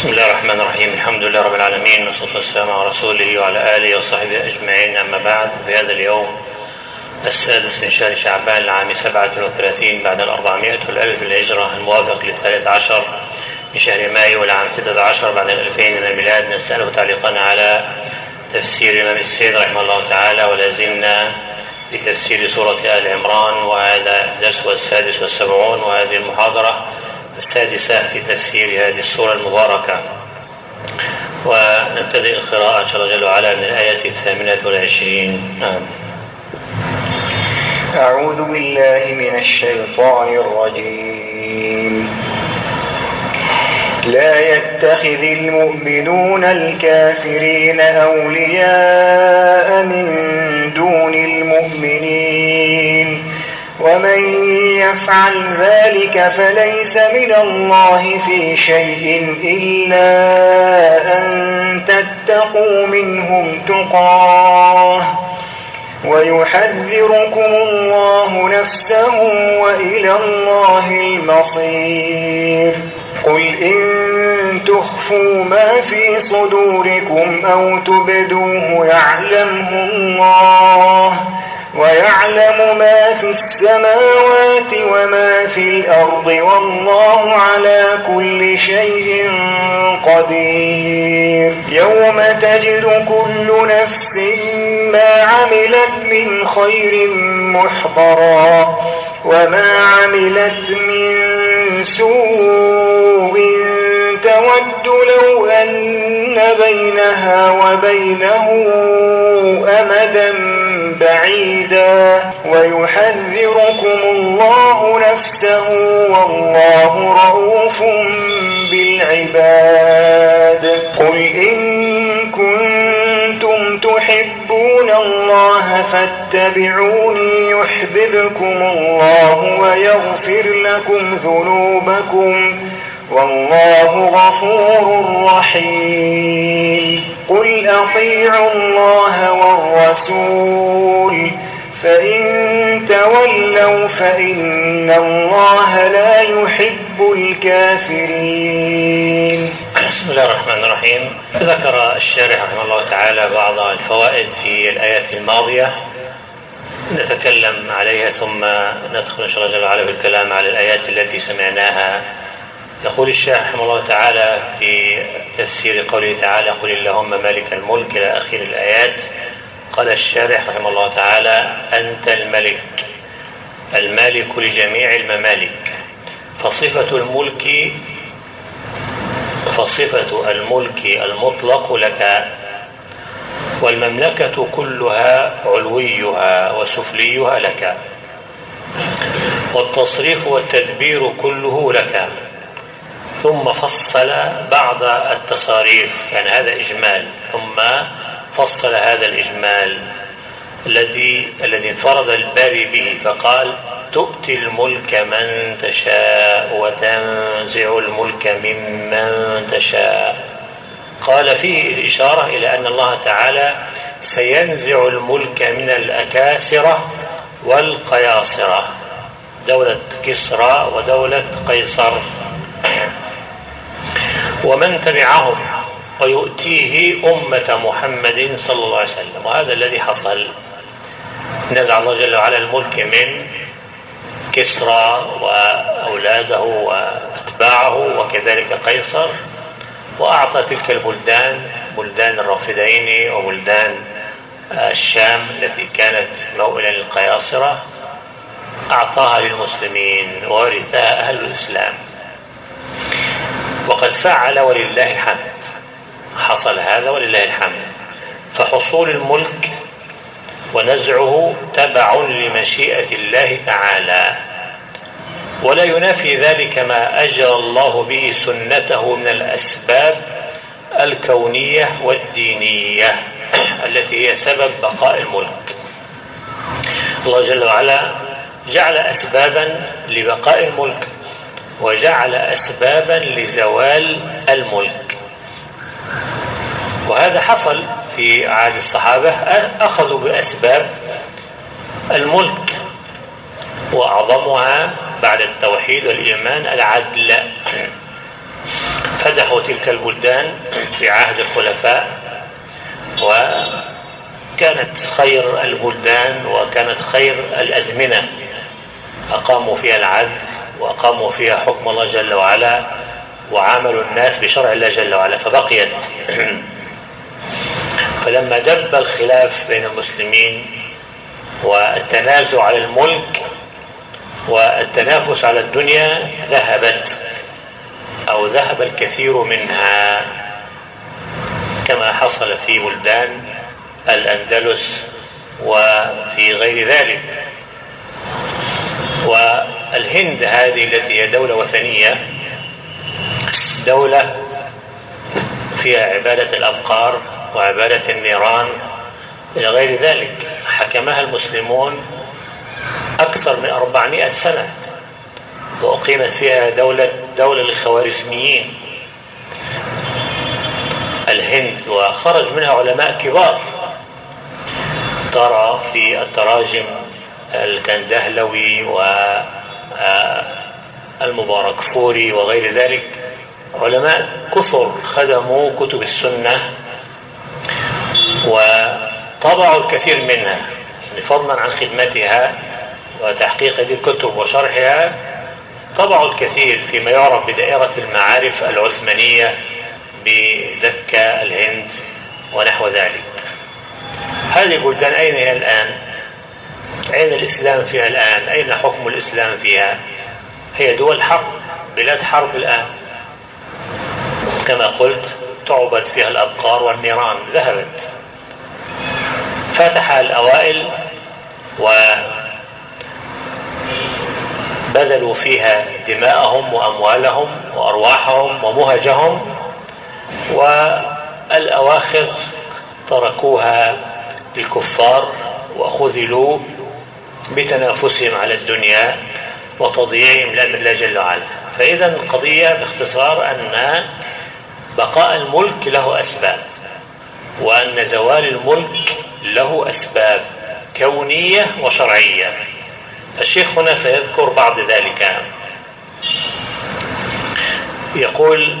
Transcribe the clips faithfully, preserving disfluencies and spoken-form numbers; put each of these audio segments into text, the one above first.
بسم الله الرحمن الرحيم. الحمد لله رب العالمين، والصلاة والسلام على رسوله وعلى آله وصحبه أجمعين. أما بعد، في هذا اليوم السادس من شهر شعبان العام سبعة وثلاثين بعد الأربعمائة والألف الهجرة، الموافق للثالث عشر من شهر مايو والعام ستة عشر بعد الألفين من الميلاد، نسأله تعليقا على تفسير الإمام السيد رحمه الله تعالى، ولا زلنا بتفسير سورة آل عمران، وهذا الدرس السادس والسبعون، وهذه المحاضرة السادسة في تفسير هذه السورة المباركة. ونبتدئ القراءة إن شاء الله جل وعلا من الآية الثامنة والعشرين. نعم. أعوذ بالله من الشيطان الرجيم. لا يتخذ المؤمنون الكافرين أولياء من دون المؤمنين، ومن يفعل ذلك فليس من الله في شيء إلا أن تتقوا منهم تقاه، ويحذركم الله نفسه وإلى الله المصير. قل إن تخفوا ما في صدوركم أو تبدوه يعلمه الله، ويعلم ما في السماوات وما في الأرض، والله على كل شيء قدير. يوم تجد كل نفس ما عملت من خير محضرا، وما عملت من سوء تود لو أن بينها وبينه أمدا بعيدا، ويحذركم الله نفسه والله رؤوف بالعباد. قل إن كنتم تحبون الله فاتبعوني يحببكم الله ويغفر لكم ذنوبكم، والله غفور رحيم. قل أطيعوا الله والرسول، فإن تولوا فإن الله لا يحب الكافرين. بسم الله الرحمن الرحيم. ذكر الشارح رحمه الله تعالى بعض الفوائد في الآيات الماضية، نتكلم عليها ثم ندخل إن شاء الله جل وعلا في الكلام على الآيات التي سمعناها. يقول الشارح رحمه الله تعالى في تفسير قوله تعالى: قل اللهم مالك الملك إلى آخر الآيات. قال الشارح رحمه الله تعالى: أنت الملك المالك لجميع الممالك، فصفة الملك فصفة الملك المطلق لك، والمملكة كلها علويها وسفليها لك، والتصريف والتدبير كله لك. ثم فصل بعض التصاريف، يعني هذا إجمال، ثم فصل هذا الإجمال الذي الذي انفرد الباري به، فقال: تؤتي الملك من تشاء وتنزع الملك ممن تشاء. قال فيه الإشارة إلى أن الله تعالى سينزع الملك من الأكاسرة والقياصرة، دولة كسرى ودولة قيصر، ومن تبعهم، ويؤتيه أمة محمد صلى الله عليه وسلم. وهذا الذي حصل، نزع الله جل وعلا الملك من كسرى وأولاده وأتباعه وكذلك قيصر، وأعطى تلك البلدان، بلدان الرافدين وبلدان الشام التي كانت موئلا للقياصرة، أعطاها للمسلمين وورثها أهل الإسلام. وقد فعل ولله الحمد، حصل هذا ولله الحمد. فحصول الملك ونزعه تبع لمشيئة الله تعالى، ولا ينافي ذلك ما أجرى الله به سنته من الأسباب الكونية والدينية التي هي سبب بقاء الملك. الله جل وعلا جعل أسبابا لبقاء الملك، وجعل أسبابا لزوال الملك. وهذا حصل في عهد الصحابة، أخذوا بأسباب الملك، وأعظمها بعد التوحيد والإيمان العدل، فتحوا تلك البلدان في عهد الخلفاء، وكانت خير البلدان وكانت خير الأزمنة، أقاموا فيها العدل وأقاموا فيها حكم الله جل وعلا وعاملوا الناس بشرع الله جل وعلا، فبقيت. فلما دب الخلاف بين المسلمين والتنازع على الملك والتنافس على الدنيا، ذهبت أو ذهب الكثير منها، كما حصل في بلدان الأندلس وفي غير ذلك. والهند هذه التي هي دولة وثنية، دولة فيها عبادة الأبقار وعبادة النيران إلى غير ذلك، حكمها المسلمون أكثر من أربعمائة سنة، وأقيمت فيها دولة دولة للخوارزميين الهند، وخرج منها علماء كبار. ترى في التراجم الكندهلوي والمباركفوري وغير ذلك علماء كثر خدموا كتب السنة وطبعوا الكثير منها، فضلا عن خدمتها وتحقيق هذه الكتب وشرحها. طبعوا الكثير فيما يعرف بدائرة المعارف العثمانية بدكة الهند ونحو ذلك. هذه البلدان أين هي الآن؟ أين الإسلام فيها الآن؟ أين حكم الإسلام فيها؟ هي دول حرب، بلاد حرب الآن، كما قلت تعبد فيها الأبقار والنيران، ذهبت. فتح الأوائل وبذلوا فيها دماءهم وأموالهم وأرواحهم ومهجهم، والأواخر تركوها للكفار وخذلوا بتنافسهم على الدنيا وتضييعهم لأمر الله جل وعلا. فإذا القضية باختصار أن بقاء الملك له أسباب، وأن زوال الملك له أسباب كونية وشرعية. الشيخ هنا سيذكر بعض ذلك. يقول: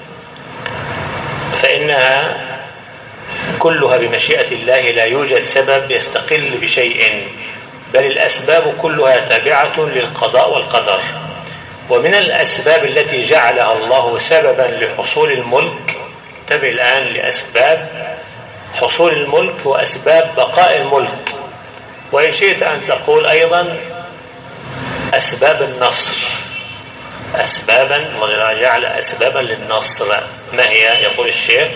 فإنها كلها بمشيئة الله، لا يوجد سبب يستقل بشيء، بل الأسباب كلها تابعة للقضاء والقدر. ومن الأسباب التي جعلها الله سببا لحصول الملك، انتبه الآن لأسباب حصول الملك وأسباب بقاء الملك، وإن شئت أن تقول أيضا أسباب النصر، أسبابا وجعل أسبابا للنصر. ما هي؟ يقول الشيخ: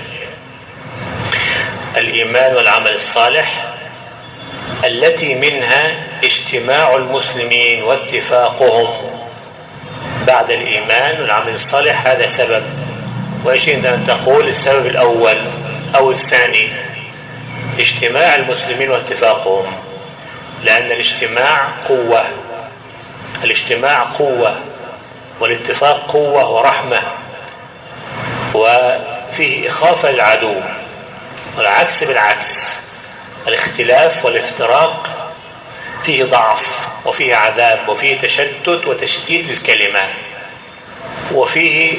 الإيمان والعمل الصالح، التي منها اجتماع المسلمين واتفاقهم. بعد الإيمان والعمل الصالح هذا سبب، وإيش أن تقول السبب الأول أو الثاني؟ اجتماع المسلمين واتفاقهم، لأن الاجتماع قوة، الاجتماع قوة والاتفاق قوة ورحمة، وفيه إخافة للعدو. والعكس بالعكس، الاختلاف والافتراق فيه ضعف وفيه عذاب وفيه تشتت وتشتيت للكلمة، وفيه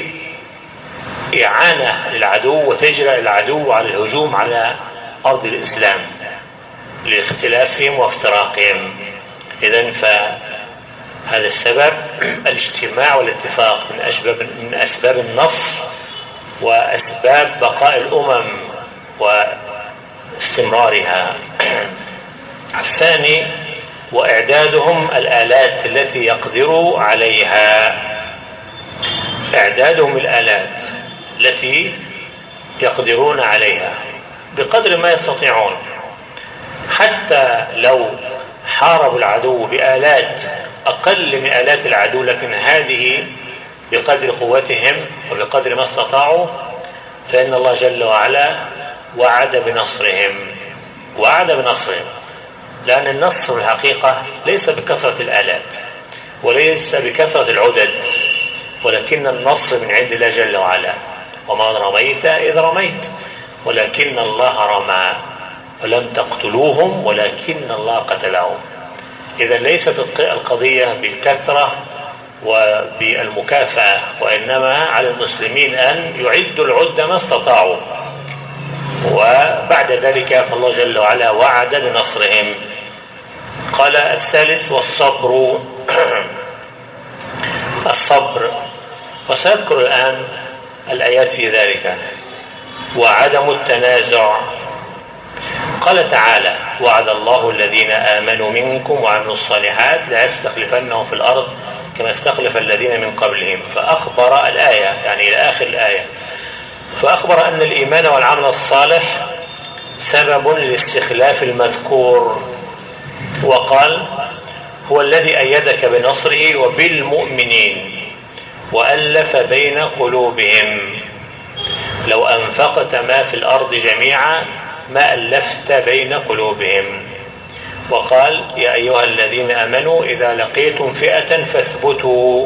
إعانة للعدو وتجرأ العدو على الهجوم على أرض الإسلام لاختلافهم وافتراقهم. إذن فهذا السبب الاجتماع والاتفاق من أسباب, من أسباب النصر وأسباب بقاء الأمم واستمرارها. الثاني: وإعدادهم الآلات التي يقدروا عليها، إعدادهم الآلات التي يقدرون عليها بقدر ما يستطيعون، حتى لو حاربوا العدو بآلات أقل من آلات العدو، لكن هذه بقدر قوتهم وبقدر ما استطاعوا، فإن الله جل وعلا وعد بنصرهم، وعد بنصرهم. لأن النصر الحقيقة ليس بكثرة الآلات وليس بكثرة العدد، ولكن النصر من عند الله جل وعلا. وما رميت إذ رميت ولكن الله رمى ولم تقتلوهم ولكن الله قتلهم. إذا ليست القضية بالكثرة وبالمكافأة، وإنما على المسلمين أن يعدوا العدة ما استطاعوا، وبعد ذلك فالله جل وعلا وعد بنصرهم. قال الثالث والصبر. الصبر، وسأذكر الآن الآيات في ذلك. وعدم التنازع. قال تعالى: وعد الله الذين آمنوا منكم وعملوا الصالحات لا يستخلفنهم في الأرض كما استخلف الذين من قبلهم، فأخبر الآية يعني إلى آخر الآية، فأخبر أن الإيمان والعمل الصالح سبب للاستخلاف المذكور، وقال: هو الذي أيدك بنصره وبالمؤمنين وألف بين قلوبهم لو أنفقت ما في الأرض جميعا ما ألفت بين قلوبهم. وقال: يا أيها الذين آمنوا إذا لقيتم فئة فاثبتوا.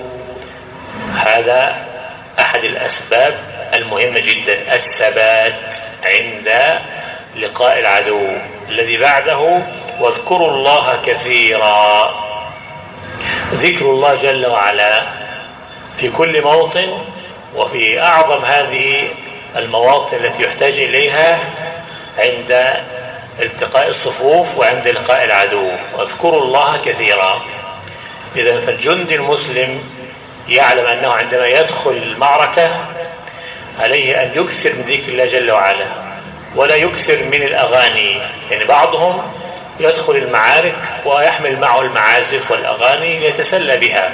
هذا أحد الأسباب المهمة جدا، الثبات عند لقاء العدو. الذي بعده: واذكروا الله كثيرا. ذكر الله جل وعلا في كل موطن، وفي أعظم هذه المواطن التي يحتاج إليها عند التقاء الصفوف وعند لقاء العدو. واذكروا الله كثيرا. إذا فالجندي المسلم يعلم أنه عندما يدخل المعركة عليه أن يكثر من ذكر الله جل وعلا، ولا يكثر من الأغاني. يعني بعضهم يدخل المعارك ويحمل معه المعازف والأغاني ليتسلى بها،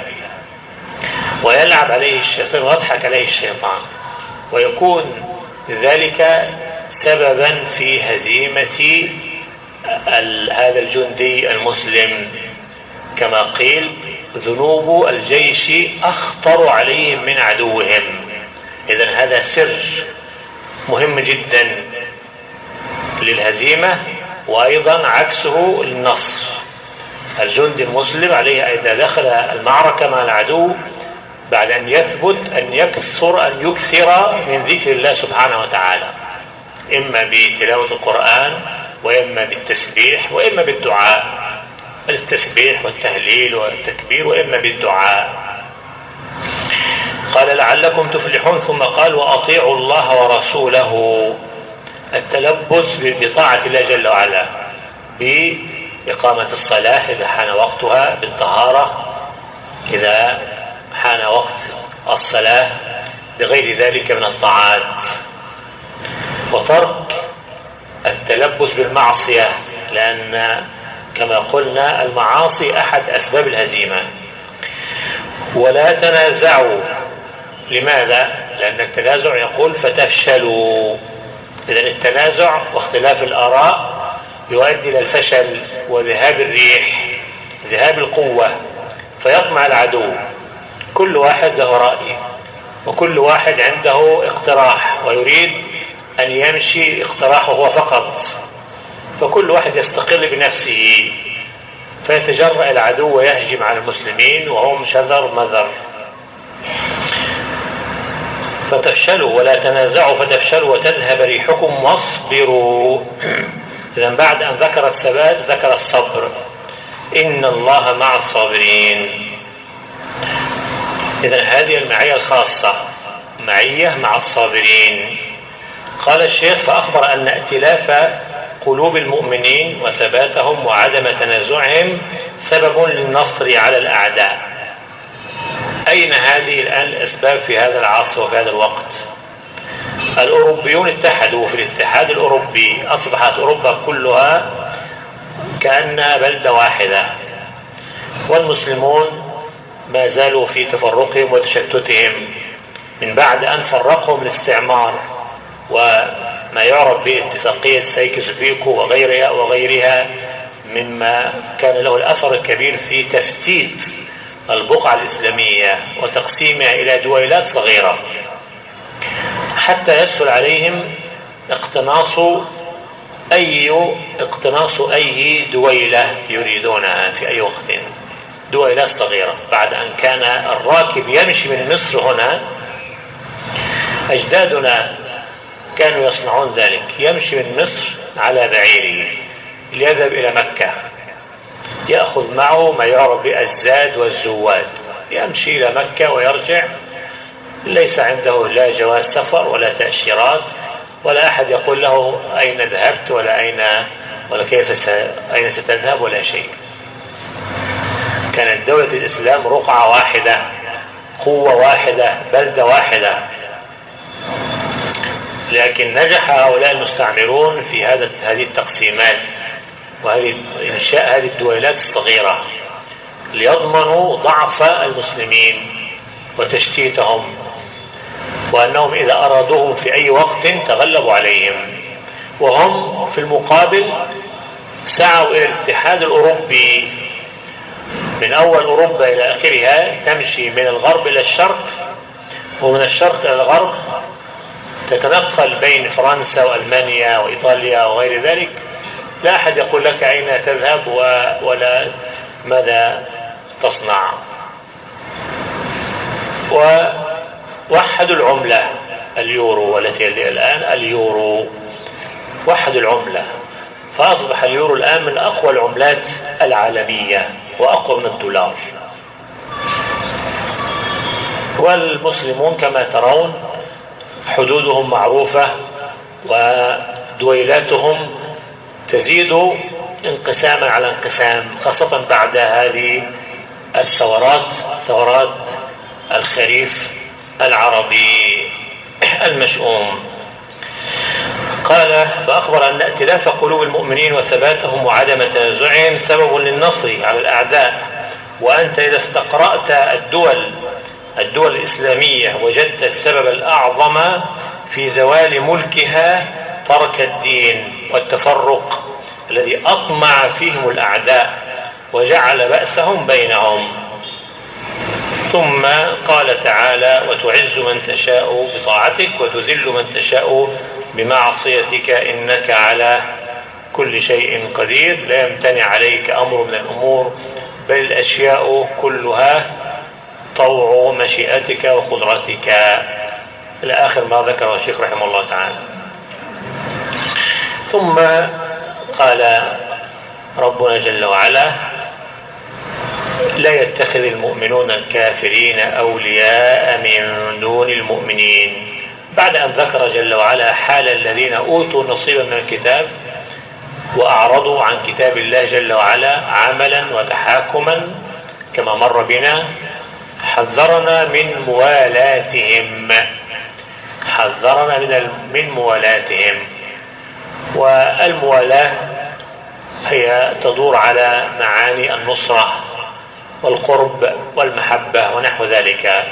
ويلعب عليه الشيطان ويضحك عليه الشيطان، ويكون ذلك سببا في هزيمة هذا الجندي المسلم. كما قيل: ذنوب الجيش أخطر عليهم من عدوهم. إذن هذا سر مهم جدا للهزيمة، وأيضا عكسه للنصر. الجندي المسلم عليه إذا دخل المعركة مع العدو بعد أن يثبت أن يكثر أن يكثر من ذكر الله سبحانه وتعالى، إما بتلاوة القرآن وإما بالتسبيح وإما بالدعاء، التسبيح والتهليل والتكبير، وإما بالدعاء. قال: لعلكم تفلحون. ثم قال: وأطيعوا الله ورسوله. التلبس بطاعة الله جل وعلا، بإقامة الصلاة إذا حان وقتها، بالطهارة إذا حان وقت الصلاة، بغير ذلك من الطاعات، وترك التلبس بالمعصية، لأن كما قلنا المعاصي أحد أسباب الهزيمة. ولا تنازعوا. لماذا؟ لأن التنازع يقول فتفشلوا. إذن التنازع واختلاف الآراء يؤدي إلى الفشل وذهاب الريح، ذهاب القوة، فيطمع العدو. كل واحد له رأي، وكل واحد عنده اقتراح ويريد أن يمشي اقتراحه هو فقط، فكل واحد يستقل بنفسه، فيتجرأ العدو ويهجم على المسلمين وهم شذر مذر. فتفشلوا ولا تنازعوا فتفشلوا وتذهب ريحكم واصبروا. إذن بعد أن ذكر الثبات ذكر الصبر. إن الله مع الصابرين. إذن هذه المعية الخاصة، معية مع الصابرين. قال الشيخ: فأخبر أن ائتلاف قلوب المؤمنين وثباتهم وعدم تنازعهم سبب للنصر على الأعداء. أين هذه الآن الأسباب في هذا العصر وفي هذا الوقت؟ الأوروبيون اتحدوا في الاتحاد الأوروبي، أصبحت أوروبا كلها كأنها بلدة واحدة، والمسلمون ما زالوا في تفرقهم وتشتتهم من بعد أن فرقهم الاستعمار وما يعرف باتفاقية سايكس بيكو وغيرها وغيرها مما كان له الأثر الكبير في تفتيت البقعة الإسلامية وتقسيمها إلى دويلات صغيرة، حتى يسهل عليهم اقتناص أي اقتناص أي دويلة يريدونها في أي وقت، دويلات صغيرة. بعد أن كان الراكب يمشي من مصر هنا، أجدادنا كانوا يصنعون ذلك، يمشي من مصر على بعيره ليذهب إلى مكة، يأخذ معه ما يعرف بالزاد والزواد، يمشي إلى مكة ويرجع، ليس عنده لا جواز سفر ولا تأشيرات، ولا أحد يقول له أين ذهبت ولا أين ولا كيف س... أين ستذهب ولا شيء. كانت دولة الإسلام رقعة واحدة، قوة واحدة، بلدة واحدة، لكن نجح هؤلاء المستعمرون في هذا هذه التقسيمات وهذه إنشاء هذه الدولات الصغيرة ليضمنوا ضعف المسلمين وتشتيتهم، وأنهم إذا أرادوهم في أي وقت تغلبوا عليهم. وهم في المقابل سعوا إلى الاتحاد الأوروبي، من أول أوروبا إلى آخرها تمشي من الغرب إلى الشرق، ومن الشرق إلى الغرب تتنقل بين فرنسا وألمانيا وإيطاليا وغير ذلك. لا أحد يقول لك أين تذهب ولا ماذا تصنع. ووحدوا العملة اليورو، والتي الآن اليورو، وحدوا العملة، فأصبح اليورو الآن من أقوى العملات العالمية وأقوى من الدولار. والمسلمون كما ترون حدودهم معروفة، ودويلاتهم تزيد انقساما على انقسام، خاصة بعد هذه الثورات، ثورات الخريف العربي المشؤوم. قال: فأخبر أن ائتلاف قلوب المؤمنين وثباتهم وعدم تنازعهم سبب للنصر على الأعداء، وأنت إذا استقرأت الدول الدول الإسلامية وجدت السبب الأعظم في زوال ملكها ترك الدين والتفرق الذي أطمع فيهم الأعداء وجعل بأسهم بينهم. ثم قال تعالى: وتعز من تشاء بطاعتك وتذل من تشاء بمعصيتك إنك على كل شيء قدير، لا يمتنع عليك أمر من الأمور، بل الأشياء كلها طوع مشيئتك وقدرتك، إلى آخر ما ذكره الشيخ رحمه الله تعالى. ثم قال ربنا جل وعلا: لا يتخذ المؤمنون الكافرين أولياء من دون المؤمنين، بعد أن ذكر جل وعلا حال الذين أوتوا نصيبا من الكتاب وأعرضوا عن كتاب الله جل وعلا عملا وتحاكما كما مر بنا، حذرنا من موالاتهم، حذرنا من من موالاتهم. والموالاة هي تدور على معاني النصرة والقرب والمحبة ونحو ذلك.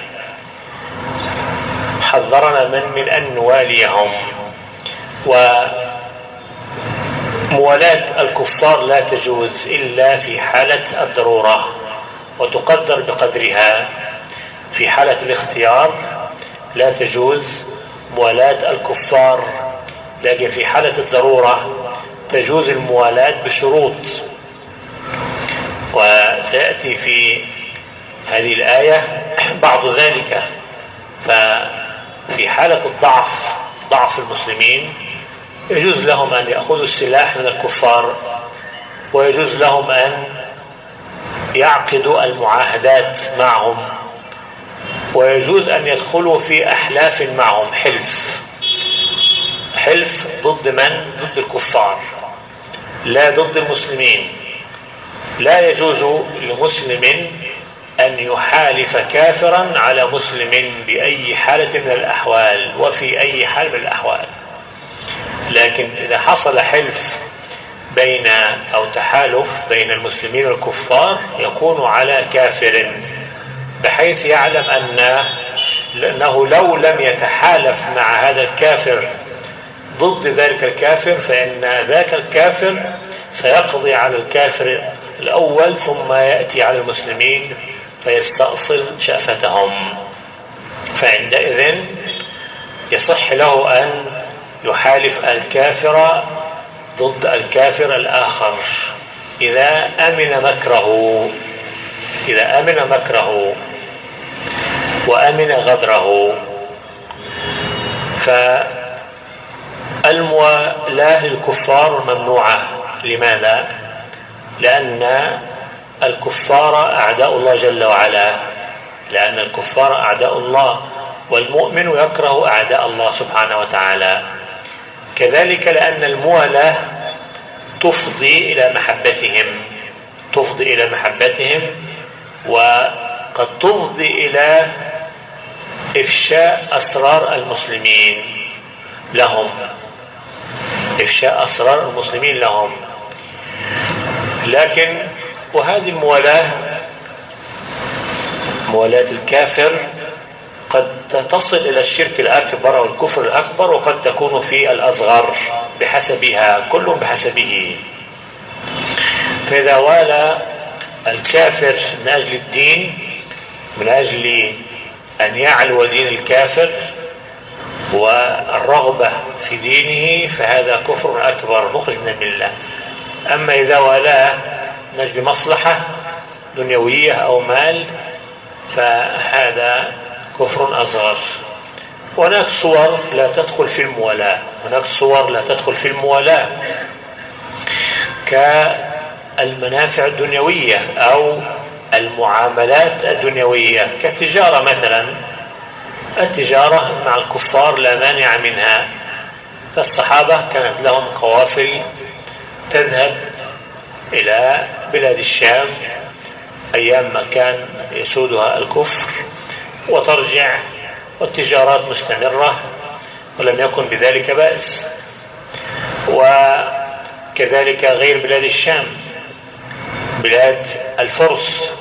حذرنا من من أن نواليهم. وموالاة الكفار لا تجوز إلا في حالة الضرورة، وتقدر بقدرها. في حالة الاختيار لا تجوز موالاة الكفار، لكن في حالة الضرورة تجوز الموالاة بشروط، وسيأتي في هذه الآية بعض ذلك. ففي حالة الضعف، ضعف المسلمين، يجوز لهم أن يأخذوا السلاح من الكفار، ويجوز لهم أن يعقدوا المعاهدات معهم، ويجوز أن يدخلوا في أحلاف معهم، حلف حلف ضد من؟ ضد الكفار، لا ضد المسلمين. لا يجوز لمسلم أن يحالف كافرا على مسلم بأي حالة من الأحوال وفي أي حال من الأحوال. لكن إذا حصل حلف بين أو تحالف بين المسلمين والكفار يكون على كافر، بحيث يعلم أن أنه لو لم يتحالف مع هذا الكافر ضد ذلك الكافر فإن ذاك الكافر سيقضي على الكافر الأول ثم يأتي على المسلمين فيستأصل شأفتهم. فعندئذ يصح له أن يحالف الكافر ضد الكافر الآخر إذا أمن مكره، إذا أمن مكره وأمن غدره. فالموالاة للكفار ممنوعة. لماذا؟ لأن الكفار أعداء الله جل وعلا، لأن الكفار أعداء الله، والمؤمن يكره أعداء الله سبحانه وتعالى. كذلك لأن الموالاة تفضي إلى محبتهم تفضي إلى محبتهم وقد تفضي إلى إفشاء أسرار المسلمين لهم إفشاء أسرار المسلمين لهم لكن وهذه الموالاة، موالاة الكافر، قد تصل إلى الشرك الأكبر أو الكفر الأكبر، وقد تكون في الأصغر بحسبها، كل بحسبه. فإذا والى الكافر من أجل الدين، من أجل أن يعلو دين الكافر والرغبة في دينه، فهذا كفر أكبر مخرج من الملة. أما إذا والاه من أجل مصلحة دنيوية أو مال، فهذا كفر أصغر. هناك صور لا تدخل في الموالاة هناك صور لا تدخل في الموالاة كالمنافع الدنيوية أو المعاملات الدنيوية، كالتجارة مثلا. التجارة مع الكفار لا مانع منها، فالصحابة كانت لهم قوافل تذهب إلى بلاد الشام أيام ما كان يسودها الكفر وترجع، والتجارات مستمرة ولم يكن بذلك بأس. وكذلك غير بلاد الشام، بلاد الفرس،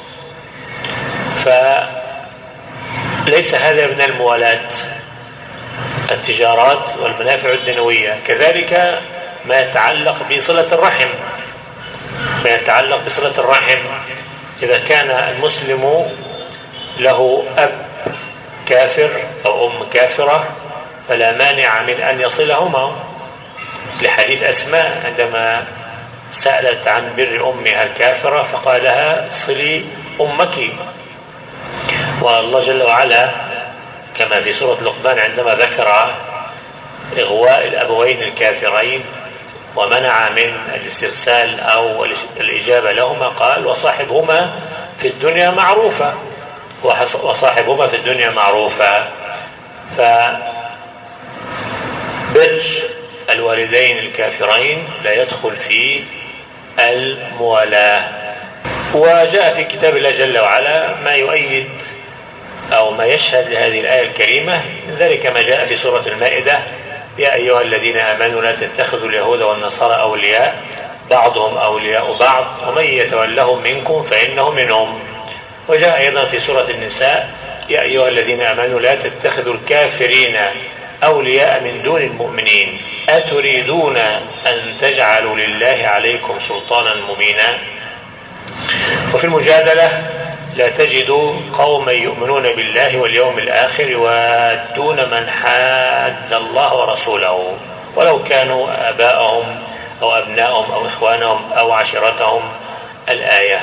فليس هذا من الموالاة، التجارات والمنافع الدنيوية. كذلك ما يتعلق بصلة الرحم ما يتعلق بصلة الرحم إذا كان المسلم له أب كافر أو أم كافرة فلا مانع من أن يصلهما، لحديث أسماء عندما سألت عن بر أمها الكافرة فقال لها صلي أمك. والله جل وعلا كما في سورة لقمان عندما ذكر إغواء الأبوين الكافرين ومنع من الاسترسال أو الإجابة لهما، قال وصاحبهما في الدنيا معروفة وصاحبهما في الدنيا معروفة. فبر الوالدين الكافرين لا يدخل في الموالاة. وجاء في كتاب الله جل وعلا ما يؤيد أو ما يشهد لهذه الآية الكريمة، ذلك ما جاء في سورة المائدة: يا أيها الذين آمنوا لا تتخذوا اليهود والنصارى أولياء بعضهم أولياء بعض ومن يتولهم منكم فإنه منهم. وجاء أيضا في سورة النساء: يا أيها الذين آمنوا لا تتخذوا الكافرين أولياء من دون المؤمنين أتريدون أن تجعلوا لله عليكم سلطانا مبينا. وفي المجادلة: لا تجد قوما يؤمنون بالله واليوم الآخر يوادون من حاد الله ورسوله ولو كانوا آباءهم أو أبناءهم أو إخوانهم أو عشيرتهم. الآية.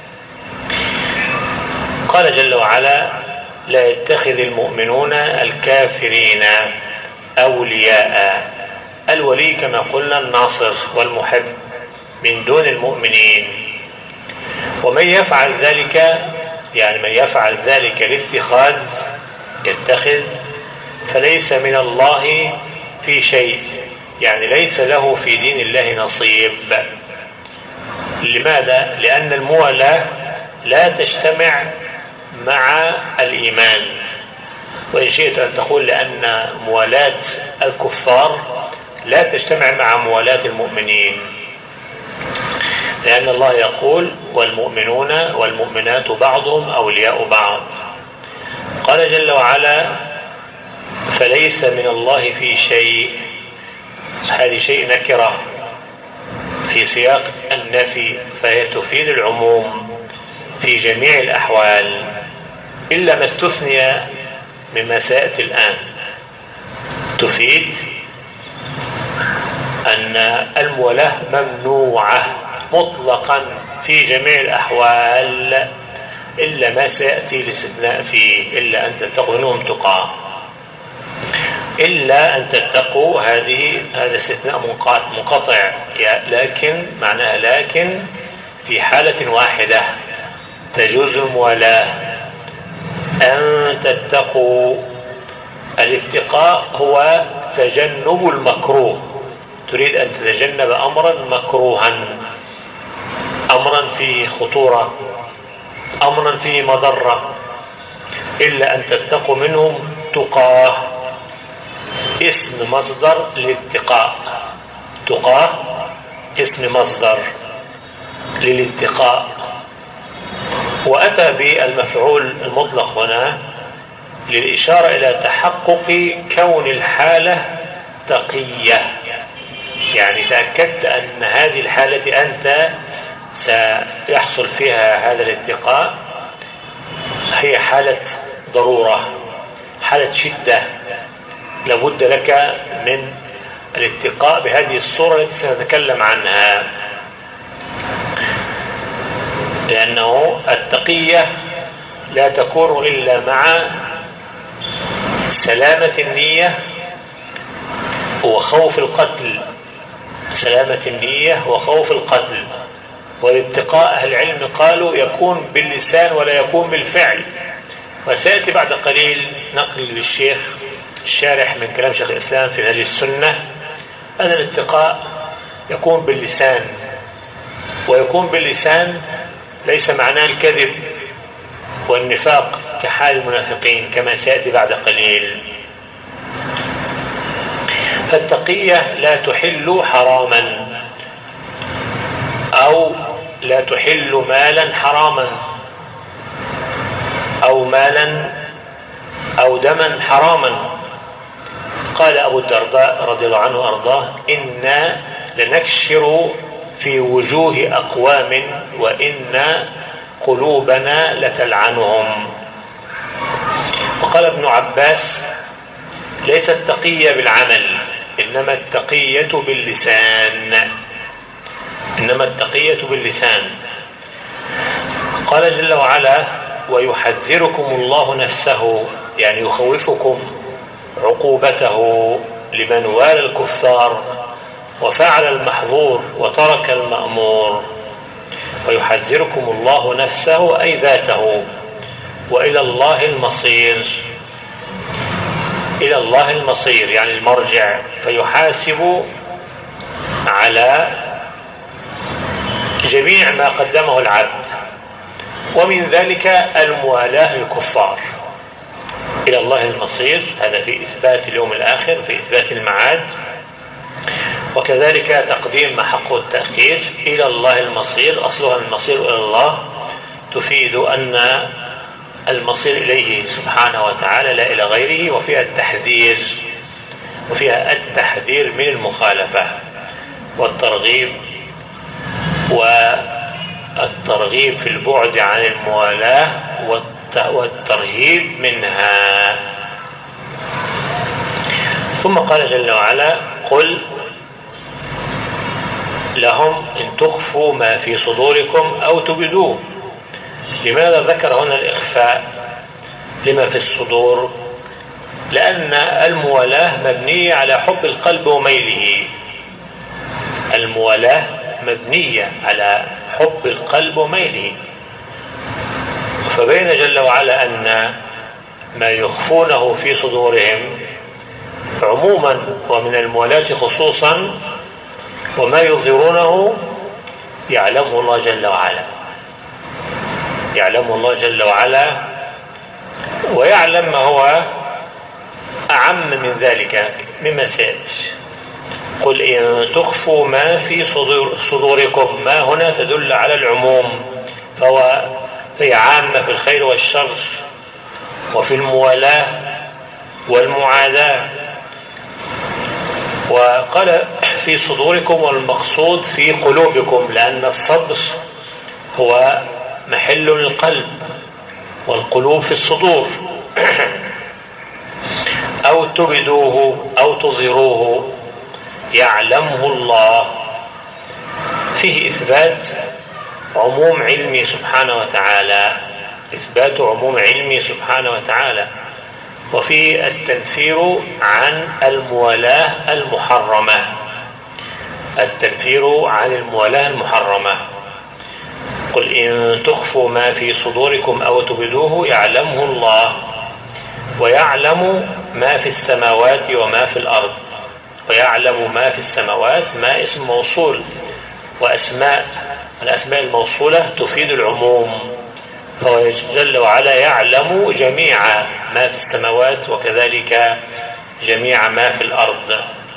قال جل وعلا: لا يتخذ المؤمنون الكافرين أولياء. الولي كما قلنا الناصر والمحب من دون المؤمنين. ومن يفعل ذلك، يعني من يفعل ذلك الاتخاذ يتخذ، فليس من الله في شيء، يعني ليس له في دين الله نصيب. لماذا؟ لأن الموالاة لا تجتمع مع الإيمان. وإن شئت أن تقول لأن موالاة الكفار لا تجتمع مع موالاة المؤمنين، لأن الله يقول: والمؤمنون والمؤمنات بعضهم أولياء بعض. قال جل وعلا: فليس من الله في شيء. هذه شيء نكرة في سياق النفي، فهي تفيد العموم في جميع الأحوال إلا ما استثني مما سيأتي الآن. تفيد أن المولاة ممنوعة مطلقا في جميع الأحوال إلا ما سيأتي الاستثناء فيه: إلا أن تتقوا منهم تقى. إلا أن تتقوا، هذه هذا استثناء منقطع، لكن معناها لكن في حالة واحدة تجوز الموالاة: أن تتقوا. الاتقاء هو تجنب المكروه، تريد أن تتجنب أمرا مكروها، أمرا فيه خطورة، أمرا فيه مضرة، إلا أن تتقوا منهم تقاه. اسم مصدر للاتقاء، تقاه اسم مصدر للاتقاء. وأتى بالمفعول المطلق هنا للإشارة إلى تحقق كون الحالة تقية، يعني تأكدت أن هذه الحالة أنت سيحصل فيها هذا الاتقاء هي حالة ضرورة، حالة شدة، لابد لك من الاتقاء بهذه الصورة التي سنتكلم عنها. لأنه التقية لا تكون إلا مع سلامة النية وخوف القتل، سلامة النية وخوف القتل. والاتقاء أهل العلم قالوا يكون باللسان ولا يكون بالفعل، وسيأتي بعد قليل نقل للشيخ الشارح من كلام شيخ الإسلام في هذه السنة أن الاتقاء يكون باللسان، ويكون باللسان ليس معناه الكذب والنفاق كحال المنافقين كما سيأتي بعد قليل. فالتقية لا تحل حراما أو لا تحل مالا حراما أو مالا أو دما حراما. قال أبو الدرداء رضي الله عنه وأرضاه: إنا لنكشر في وجوه أقوام وإن قلوبنا لتلعنهم. وقال ابن عباس: ليس التقية بالعمل، إنما التقية باللسان، إنما التقية باللسان. قال جل وعلا: ويحذركم الله نفسه، يعني يخوفكم عقوبته لمن والى الكفار وفعل المحظور وترك المأمور. ويحذركم الله نفسه أي ذاته، وإلى الله المصير، إلى الله المصير يعني المرجع، فيحاسب على جميع ما قدمه العبد، ومن ذلك الموالاة للكفار. إلى الله المصير، هذا في إثبات اليوم الآخر، في إثبات المعاد، وكذلك تقديم ما حقه التأخير. إلى الله المصير، أصلها المصير إلى الله، تفيد أن المصير إليه سبحانه وتعالى لا إلى غيره، وفيها التحذير، وفيها التحذير من المخالفة والترغيب، والترغيب في البعد عن الموالاة والترهيب منها. ثم قال جل وعلا: قل لهم إن تخفوا ما في صدوركم أو تبدوه. لماذا ذكر هنا الإخفاء لما في الصدور؟ لأن الموالاة مبنية على حب القلب وميله، الموالاة مبنية على حب القلب وميله. فبين جل وعلا أن ما يخفونه في صدورهم عموما ومن الموالاة خصوصا، وما يظهرونه يعلمه الله جل وعلا، يعلمه الله جل وعلا، ويعلم ما هو أعم من ذلك مما سيأتي. قل إن تخفوا ما في صدور صدوركم، ما هنا تدل على العموم، فهو هي عامة في الخير والشر وفي الموالاة والمعاداة. وقال في صدوركم، والمقصود في قلوبكم، لأن الصدر هو محل القلب والقلوب في الصدور. أو تبدوه أو تظهروه يعلمه الله، فيه إثبات عموم علمه سبحانه وتعالى، إثبات عموم علمه سبحانه وتعالى، وفي التنفير عن الموالاة المحرمة، التنفير عن الموالاة المحرمة. قل إن تخفوا ما في صدوركم أو تبدوه يعلمه الله ويعلم ما في السماوات وما في الأرض. ويعلم ما في السماوات ما اسم موصول، وأسماء الأسماء الموصولة تفيد العموم، فهو جل وعلا يعلم جميع ما في السماوات وكذلك جميع ما في الأرض.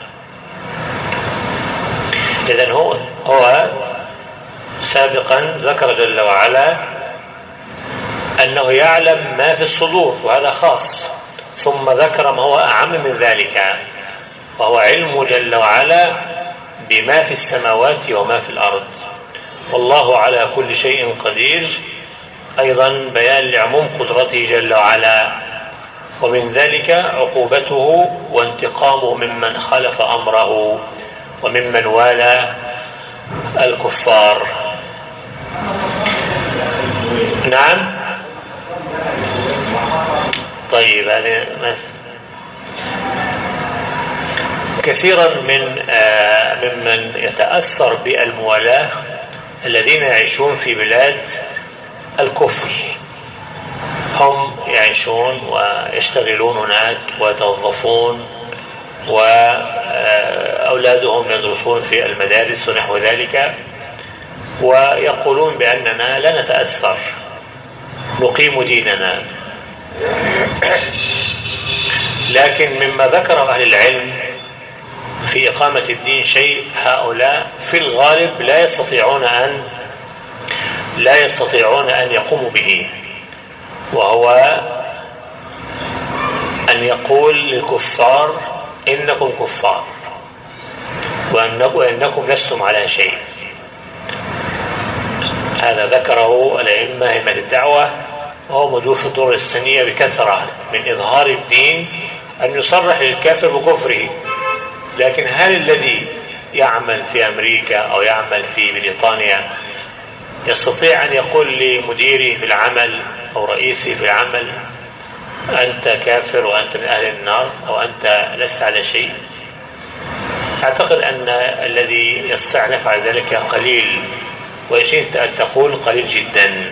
إذن هو هو سابقا ذكر جل وعلا أنه يعلم ما في الصدور وهذا خاص، ثم ذكر ما هو أعم من ذلك وهو علم جل وعلا بما في السماوات وما في الأرض. والله على كل شيء قدير، أيضا بيان لعموم قدرته جل وعلا، ومن ذلك عقوبته وانتقامه ممن خالف أمره وممن والى الكفار. نعم. طيب، هذه كثيرا من ممن يتأثر بالموالاة الذين يعيشون في بلاد الكفر، هم يعيشون ويشتغلون هناك ويتوظفون وأولادهم يدرسون في المدارس ونحو ذلك، ويقولون بأننا لا نتأثر، نقيم ديننا. لكن مما ذكر أهل العلم في إقامة الدين شيء هؤلاء في الغالب لا يستطيعون أن لا يستطيعون أن يقوموا به، وهو أن يقول للكفار إنكم كفار وإنكم لستم على شيء. هذا ذكره الأئمة أئمة الدعوة، وهو موجود في الدور السنية بكثرة من إظهار الدين أن يصرح للكافر بكفره. لكن هل الذي يعمل في أمريكا أو يعمل في بريطانيا يستطيع أن يقول لمديره في العمل أو رئيسه في العمل أنت كافر وأنت من أهل النار أو أنت لست على شيء؟ أعتقد أن الذي يستطيع أن يفعل ذلك قليل، وإن شئت أن تقول قليل جدا.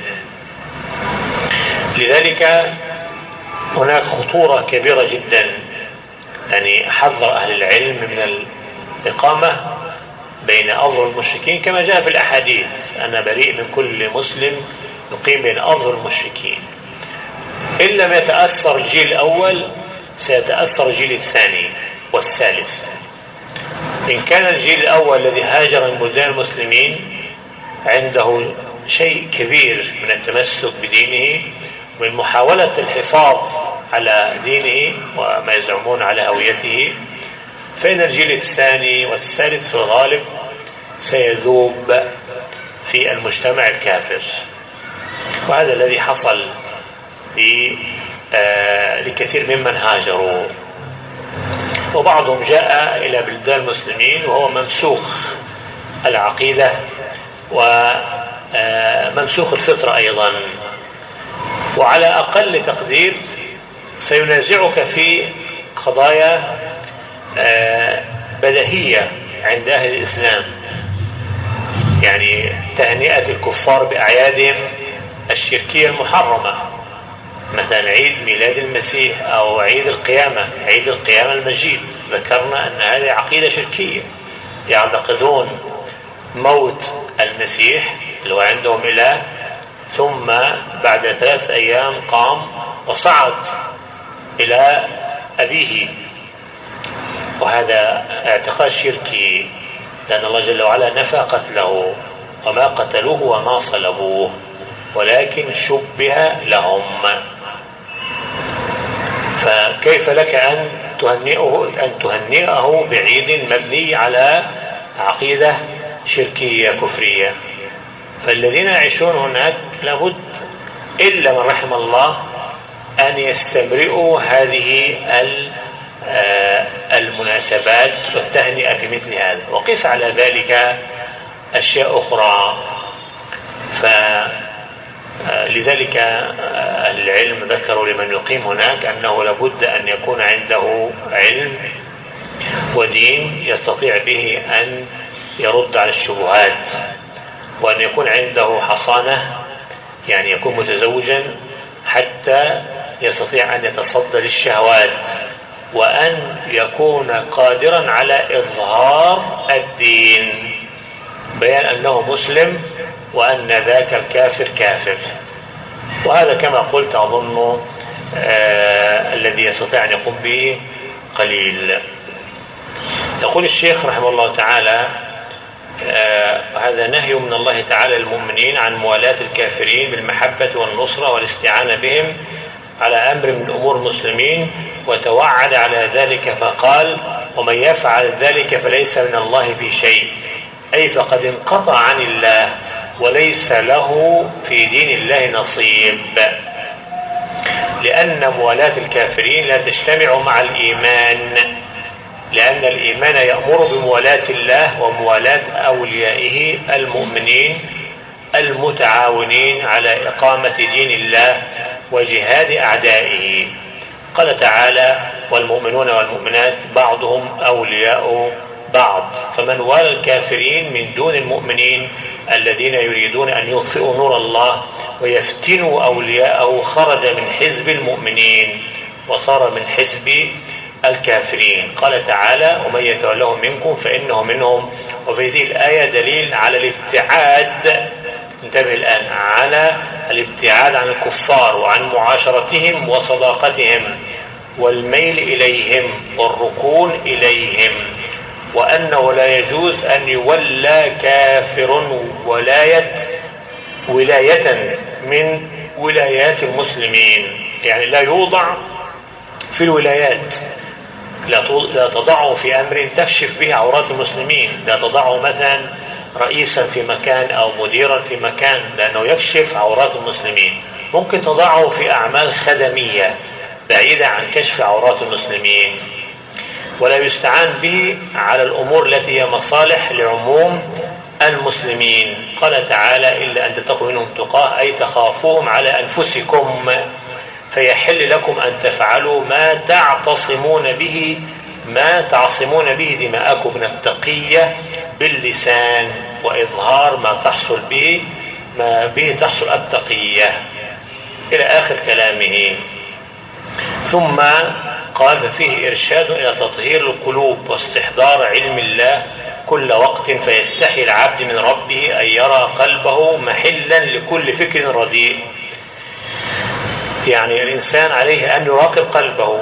لذلك هناك خطورة كبيرة جدا، يعني حذر أهل العلم من الإقامة بين أظهر المشركين كما جاء في الأحاديث: أنا بريء من كل مسلم يقيم بين أظهر المشركين. إن لم يتأثر الجيل الأول سيتأثر الجيل الثاني والثالث. إن كان الجيل الأول الذي هاجر من بلدان المسلمين عنده شيء كبير من التمسك بدينه ومن محاولة الحفاظ على دينه وما يزعمون على هويته، فإن الجيل الثاني والثالث في الغالب سيذوب في المجتمع الكافر. وهذا الذي حصل لكثير ممن هاجروا، وبعضهم جاء إلى بلدان المسلمين وهو ممسوخ العقيدة وممسوخ الفطرة أيضا، وعلى أقل تقدير سينازعك في قضايا بديهية عند أهل الإسلام، يعني تهنئة الكفار بأعيادهم الشركية المحرمة، مثلا عيد ميلاد المسيح أو عيد القيامة، عيد القيامة المجيد. ذكرنا أن هذه عقيدة شركية، يعتقدون موت المسيح اللي هو عندهم إله، ثم بعد ثلاث أيام قام وصعد إلى أبيه، وهذا اعتقاد شركي، لأن الله جل وعلا نفى قتله وما قتلوه وما صلبوه ولكن شبه لهم. فكيف لك أن تهنئه أن تهنئه بعيد مبني على عقيدة شركية كفرية؟ فالذين يعيشون هناك لابد إلا من رحم الله أن يستمرئوا هذه المناسبات والتهنئة في مثل هذا، وقس على ذلك أشياء أخرى. فلذلك أهل العلم ذكروا لمن يقيم هناك أنه لابد أن يكون عنده علم ودين يستطيع به أن يرد على الشبهات وأن يكون عنده حصانة، يعني يكون متزوجا حتى يستطيع أن يتصدى للشهوات، وأن يكون قادرا على إظهار الدين، بيان أنه مسلم وأن ذاك الكافر كافر. وهذا كما قلت أظن آه الذي يستطيع أن يقوم به قليل. يقول الشيخ رحمه الله تعالى: آه هذا نهي من الله تعالى للمؤمنين عن موالاة الكافرين بالمحبة والنصرة والاستعانة بهم على أمر من أمور المسلمين، وتوعد على ذلك فقال: ومن يفعل ذلك فليس من الله في شيء، أي فقد انقطع عن الله وليس له في دين الله نصيب، لأن موالاة الكافرين لا تجتمع مع الإيمان، لأن الإيمان يأمر بموالاة الله وموالاة أوليائه المؤمنين المتعاونين على إقامة دين الله وجهاد أعدائه. قال تعالى: والمؤمنون والمؤمنات بعضهم أولياء بعض، فمن والى الكافرين من دون المؤمنين الذين يريدون أن يطفئوا نور الله ويفتنوا أولياءه خرج من حزب المؤمنين وصار من حزب الكافرين. قال تعالى: ومن يتولهم منكم فإنه منهم. وفي هذه الآية دليل على الابتعاد، انتبه الآن، على الابتعاد عن الكفار وعن معاشرتهم وصداقتهم والميل إليهم والركون إليهم، وأنه لا يجوز أن يولى كافر ولاية ولاية من ولايات المسلمين، يعني لا يوضع في الولايات، لا تضعه في أمر تكشف به عورات المسلمين، لا تضعه مثلا رئيسا في مكان أو مديرا في مكان لأنه يكشف عورات المسلمين. ممكن تضعه في أعمال خدمية بعيدة عن كشف عورات المسلمين، ولا يستعان به على الأمور التي هي مصالح لعموم المسلمين. قال تعالى: إلا أن تتقوا منهم تقاه، أي تخافوهم على أنفسكم، فيحل لكم أن تفعلوا ما تعتصمون به ما تعصمون به دماءكم من التقية باللسان، وإظهار ما تحصل به ما به تحصل التقية، إلى آخر كلامه. ثم قال: ففيه إرشاد إلى تطهير القلوب واستحضار علم الله كل وقت، فيستحي العبد من ربه أن يرى قلبه محلا لكل فكر رديء. يعني الإنسان عليه أن يراقب قلبه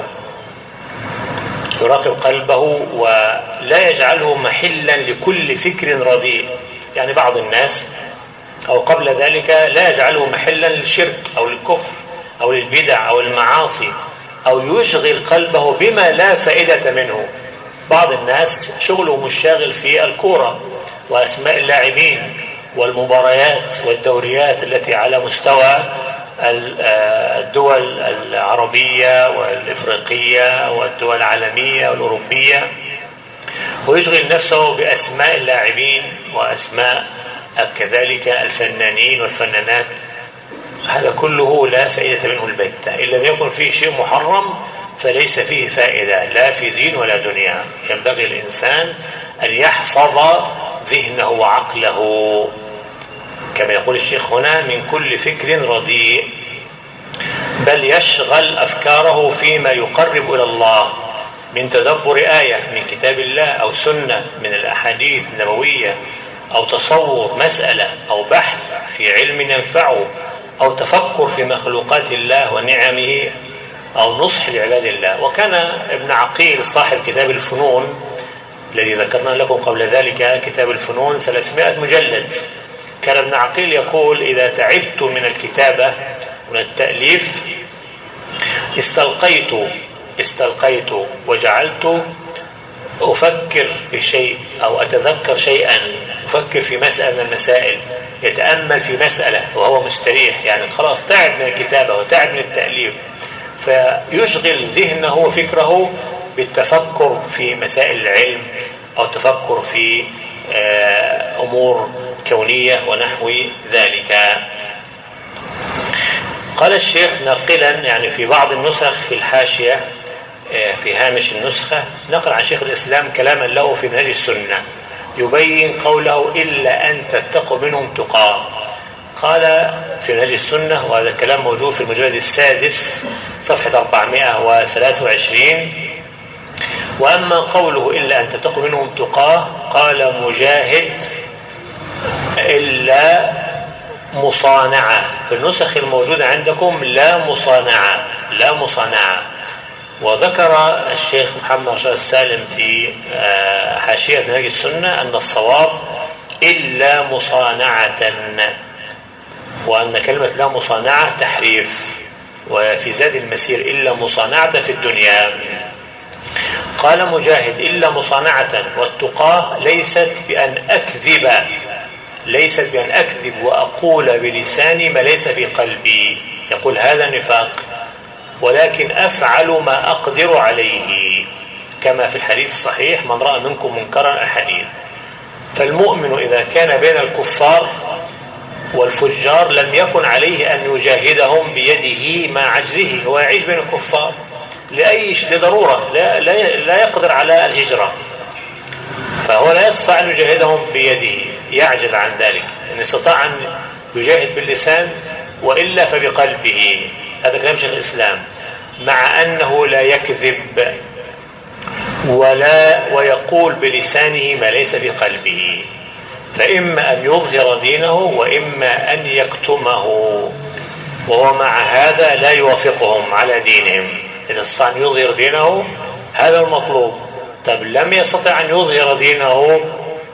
يراقب قلبه ولا يجعله محلا لكل فكر رديء. يعني بعض الناس أو قبل ذلك لا يجعله محلا للشرك أو للكفر أو للبدع أو المعاصي، أو يشغل قلبه بما لا فائدة منه. بعض الناس شغله مشاغل في الكورة وأسماء اللاعبين والمباريات والدوريات التي على مستوى الدول العربية والإفريقية والدول العالمية والأوروبية، ويشغل نفسه بأسماء اللاعبين وأسماء كذلك الفنانين والفنانات. هذا كله لا فائدة منه البتة، إن لم يكن فيه شيء محرم فليس فيه فائدة لا في دين ولا دنيا. ينبغي الإنسان أن يحفظ ذهنه وعقله، كما يقول الشيخ هنا: من كل فكر رديء، بل يشغل أفكاره فيما يقرب إلى الله من تدبر آية من كتاب الله أو سنة من الأحاديث النبوية، أو تصور مسألة أو بحث في علم ينفعه، أو تفكر في مخلوقات الله ونعمه، أو نصح لعباد الله. وكان ابن عقيل صاحب كتاب الفنون الذي ذكرنا لكم قبل ذلك، كتاب الفنون ثلاثمائة مجلد، كان ابن عقيل يقول: إذا تعبت من الكتابة من التأليف استلقيت استلقيت وجعلت أفكر في شيء أو أتذكر شيئا، أفكر في مسألة من المسائل، يتأمل في مسألة وهو مستريح، يعني خلاص تعب من الكتابة وتعب من التأليف، فيشغل ذهنه وفكره بالتفكر في مسائل العلم أو تفكر في أمور كونية ونحو ذلك. قال الشيخ ناقلا، يعني في بعض النسخ في في هامش النسخة نقل عن شيخ الإسلام كلاما له في منهج السنة، يبين قوله إلا أن تتقوا منهم تقاه. قال في نهج السنة، وهذا الكلام موجود في المجلد السادس صفحة أربعمائة وثلاثة وعشرين: وأما قوله إلا أن تتقوا منهم تقاه، قال مجاهد إلا مصانعة. في النسخ الموجودة عندكم لا مصانعة، لا مصانعة. وذكر الشيخ محمد رشاد السالم في حاشية نهج السنة أن الصواب إلا مصانعة، وأن كلمة لا مصانعة تحريف. وفي زاد المسير إلا مصانعة في الدنيا. قال مجاهد إلا مصانعة، والتقاه ليست بأن أكذب، ليست بأن أكذب وأقول بلساني ما ليس في قلبي، يقول هذا نفاق، ولكن أفعل ما أقدر عليه، كما في الحديث الصحيح: من رأى منكم منكرا الحديث. فالمؤمن إذا كان بين الكفار والفجار لم يكن عليه أن يجاهدهم بيده مع عجزه، هو يعيش بين الكفار لأي لضرورة، لا, لا, لا يقدر على الهجرة، فهو لا يستطيع أن يجاهدهم بيده، يعجز عن ذلك. إن استطاع أن يجاهد باللسان وإلا فبقلبه. هذا كلام شيخ الإسلام، مع أنه لا يكذب ولا ويقول بلسانه ما ليس في قلبه، فإما أن يظهر دينه وإما أن يكتمه، وهو مع هذا لا يوافقهم على دينهم. إذا استطاع أن يظهر دينه هذا المطلوب. طب لم يستطع أن يظهر دينه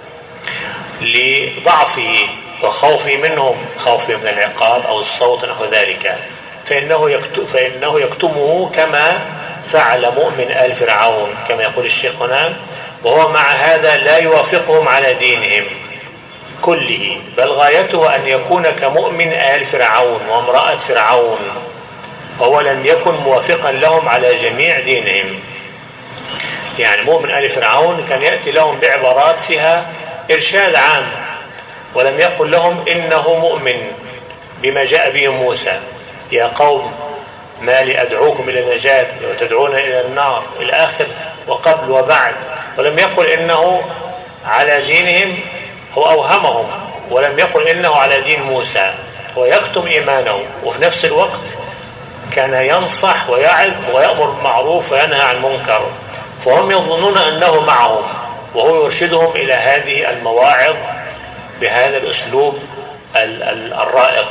لضعفه وخوفه منهم، خوفه من العقاب أو الصوت نحو ذلك، فإنه يكتم فإنه يكتمه كما فعل مؤمن آل فرعون، كما يقول الشيخ هنا. وهو مع هذا لا يوافقهم على دينهم كله، بل غايته أن يكون كمؤمن آل فرعون وامرأة فرعون، وهو لم يكن موافقا لهم على جميع دينهم. يعني مؤمن آل فرعون كان يأتي لهم بعبارات فيها إرشاد عام، ولم يقل لهم إنه مؤمن بما جاء به موسى: يا قوم ما لي أدعوكم إلى النجاة وتدعون إلى النار، إلى آخر وقبل وبعد. ولم يقل إنه على دينهم، هو أوهمهم، ولم يقل إنه على دين موسى، هو يكتم إيمانه، وفي نفس الوقت كان ينصح ويعظ ويأمر بالمعروف وينهى عن المنكر، فهم يظنون أنه معهم، وهو يرشدهم إلى هذه المواعظ بهذا الأسلوب الرائق.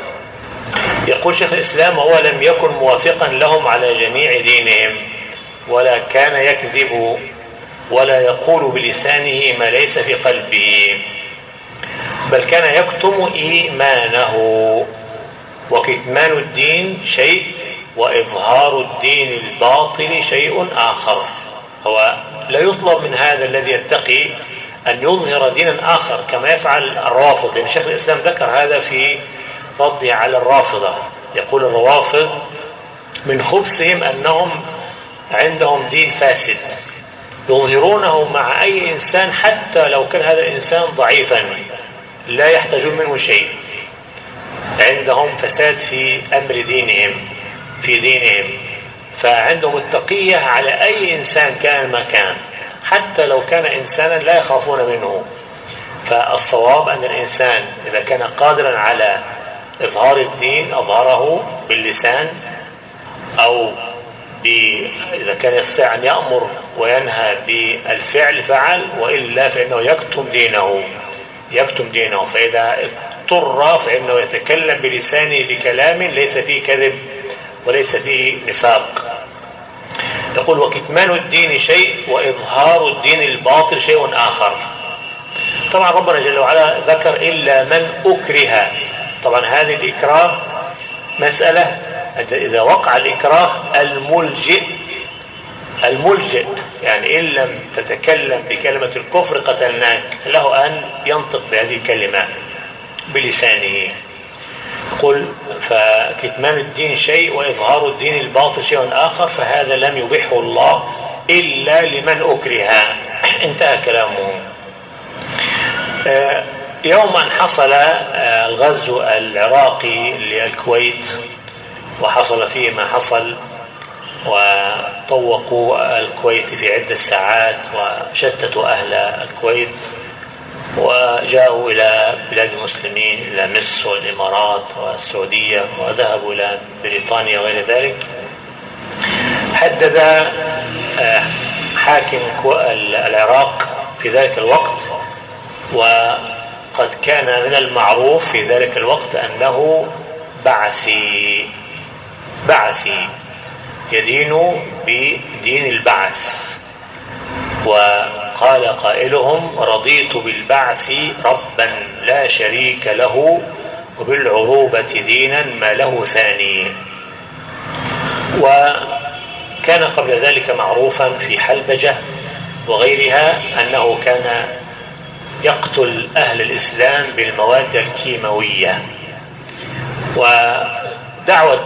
يقول شيخ الإسلام: هو لم يكن موافقا لهم على جميع دينهم، ولا كان يكذب ولا يقول بلسانه ما ليس في قلبه، بل كان يكتم إيمانه. وكتمان الدين شيء، وإظهار الدين الباطل شيء آخر. هو لا يطلب من هذا الذي يتقي أن يظهر دينا آخر كما يفعل الرافض، لأن شيخ الإسلام ذكر هذا في رده على الرافضة. يقول الروافض من خبثهم أنهم عندهم دين فاسد يظهرونه مع أي إنسان، حتى لو كان هذا الإنسان ضعيفا لا يحتاجون منه شيء. عندهم فساد في أمر دينهم، في دينهم، فعندهم التقية على أي إنسان كان ما كان، حتى لو كان إنسانا لا يخافون منه. فالصواب أن الإنسان إذا كان قادرا على إظهار الدين أظهره باللسان، أو إذا كان يستطيع أن يأمر وينهى بالفعل فعل، وإلا فإنه يكتم دينه، يكتم دينه. فإذا اضطر فإنه يتكلم بلسانه بكلام ليس فيه كذب وليس فيه نفاق. يقول: وكتمان الدين شيء، وإظهار الدين الباطل شيء آخر. طبعا ربنا جل وعلا ذكر إلا من أكره. طبعا هذه الإكراه مسألة، إذا وقع الإكراه الملجئ الملجئ يعني إن لم تتكلم بكلمة الكفر قتلناك، له أن ينطق بهذه الكلمة بلسانه. قل: فكتمان الدين شيء وإظهار الدين الباطل شيء آخر، فهذا لم يبحه الله إلا لمن أكره. انتهى كلامه. يوم أن حصل الغزو العراقي للكويت، وحصل فيه ما حصل، وطوقوا الكويت في عدة ساعات وشتتوا أهل الكويت وجاءوا إلى بلاد المسلمين، إلى مصر والإمارات والسعودية، وذهبوا إلى بريطانيا وغير ذلك. حدد حاكم العراق في ذلك الوقت، وقد كان من المعروف في ذلك الوقت أنه بعثي بعثي يدين بدين البعث. وقال قائلهم: رضيت بالبعث ربا لا شريك له، وبالعروبة دينا ما له ثاني. وكان قبل ذلك معروفا في حلبجة وغيرها أنه كان يقتل أهل الإسلام بالمواد الكيماوية. ودعوة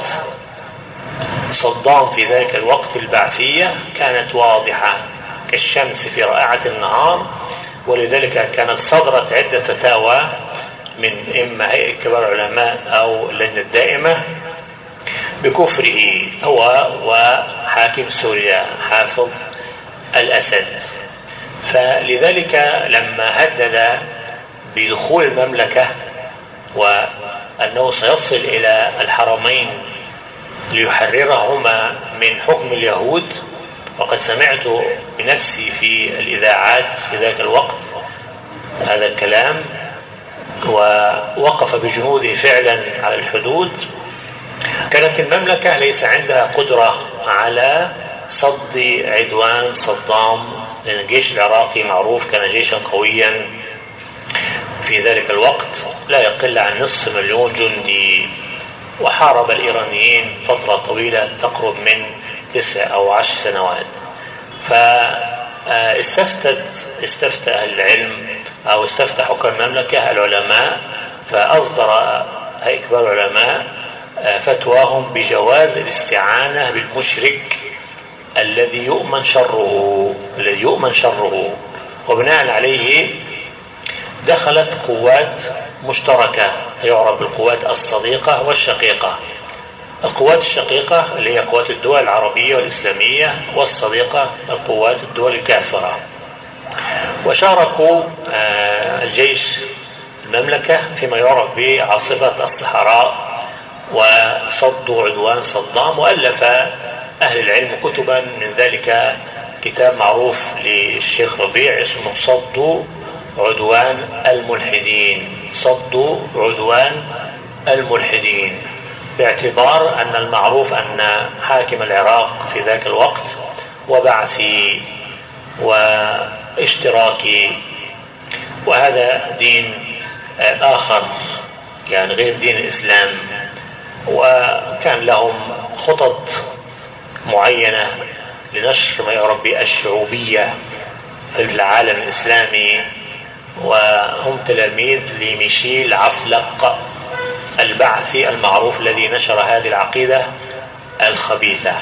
صدام في ذلك الوقت البعثية كانت واضحة كالشمس في رائعة النهار، ولذلك كانت صدرت عدة فتاوى من إما هيئة كبار العلماء أو اللجنة الدائمة بكفره هو وحاكم سوريا حافظ الأسد. فلذلك لما هدد بدخول المملكة وأنه سيصل إلى الحرمين ليحررهما من حكم اليهود، وقد سمعت بنفسي في الإذاعات في ذلك الوقت هذا الكلام، ووقف بجنوده فعلا على الحدود. كانت المملكة ليس عندها قدرة على صد عدوان صدام، لأن الجيش العراقي معروف كان جيشا قويا في ذلك الوقت، لا يقل عن نصف مليون جندي، وحارب الإيرانيين فترة طويلة تقرب من تسع أو عشر سنوات. فاستفتت استفتى أهل العلم أو استفتى حكام المملكة العلماء، فأصدر هيئة كبار العلماء فتواهم بجواز الاستعانة بالمشرك الذي يؤمن شره الذي يؤمن شره وبناء عليه دخلت قوات مشتركة يعرف بالقوات الصديقة والشقيقة. القوات الشقيقة اللي هي قوات الدول العربية والإسلامية، والصديقة القوات الدول الكافرة. وشاركوا الجيش المملكة فيما يعرف بعاصفة الصحراء وصدوا عدوان صدام. وألف أهل العلم كتبا، من ذلك كتاب معروف للشيخ ربيع اسمه صد عدوان الملحدين صد عدوان الملحدين باعتبار أن المعروف أن حاكم العراق في ذاك الوقت وبعثي واشتراكي، وهذا دين آخر يعني غير دين الإسلام، وكان لهم خطط معينة لنشر ما يعرف بالشعوبية في العالم الإسلامي، وهم تلاميذ لميشيل عفلق البعثي المعروف الذي نشر هذه العقيدة الخبيثة.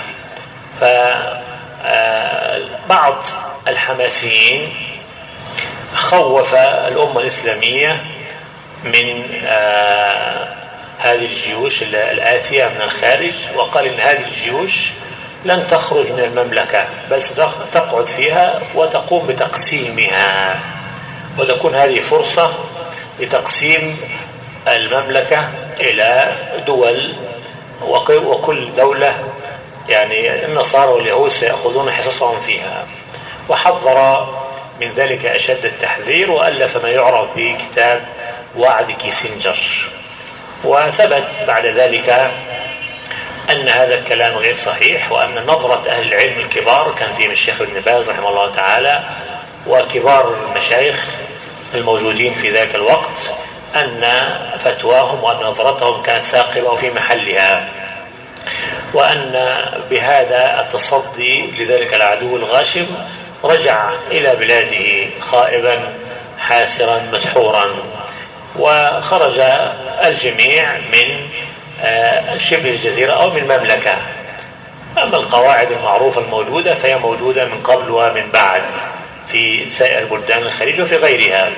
فبعض الحماسيين خوف الأمة الإسلامية من هذه الجيوش الآتية من الخارج، وقال إن هذه الجيوش لن تخرج من المملكة بل ستقعد فيها وتقوم بتقسيمها، وتكون هذه فرصة لتقسيم المملكة إلى دول، وكل دولة يعني النصارى واليهود سيأخذون حصصهم فيها. وحذر من ذلك أشد التحذير، وألف ما يعرف بكتاب وعد كيسنجر. وثبت بعد ذلك أن هذا الكلام غير صحيح، وأن نظرة أهل العلم الكبار كان فيهم الشيخ ابن باز رحمه الله تعالى وكبار المشايخ الموجودين في ذاك الوقت، أن فتواهم وأن نظرتهم كانت ثاقبة وفي محلها، وأن بهذا التصدي لذلك العدو الغاشم رجع إلى بلاده خائبا حاسرا مسحورا. وخرج الجميع من شبه الجزيرة أو من المملكة. أما القواعد المعروفة الموجودة فهي موجودة من قبل ومن بعد في سائر بلدان الخليج وفي غيرها.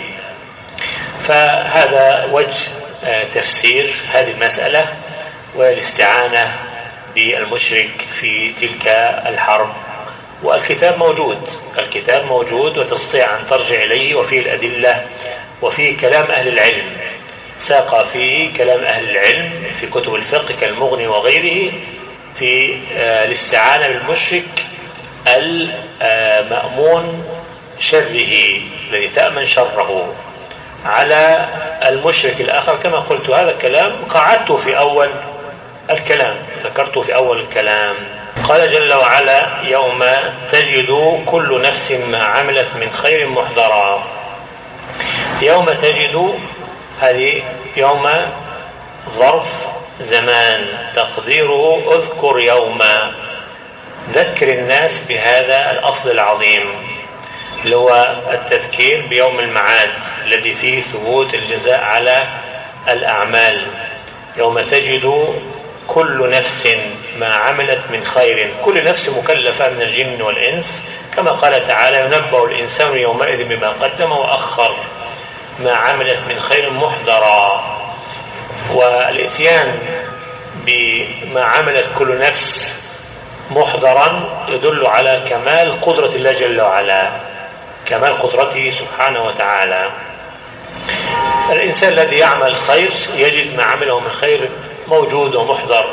فهذا وجه تفسير هذه المسألة والاستعانة بالمشرك في تلك الحرب. والكتاب موجود الكتاب موجود وتستطيع أن ترجع إليه، وفيه الأدلة وفيه كلام أهل العلم، ساق فيه كلام أهل العلم في كتب الفقه كالمغني وغيره في الاستعانة بالمشرك المأمون شره الذي تأمن شره على المشرك الآخر. كما قلت هذا الكلام قعدته في أول الكلام، ذكرته في أول الكلام. قال جل وعلا: يوم تجد كل نفس ما عملت من خير محضرا. يوم تجد هذه يوم ظرف زمان تقديره اذكر يوما، ذكر الناس بهذا الأصل العظيم اللي هو التذكير بيوم المعاد الذي فيه ثبوت الجزاء على الأعمال. يوم تجد كل نفس ما عملت من خير، كل نفس مكلفة من الجن والإنس، كما قال تعالى: ينبأ الإنسان يومئذ بما قدم وأخر، ما عملت من خير محضرا. والإتيان بما عملت كل نفس محضرا يدل على كمال قدرة الله جل وعلا، كمال قدرته سبحانه وتعالى. الإنسان الذي يعمل خير يجد ما عمله من خير موجود ومحضر.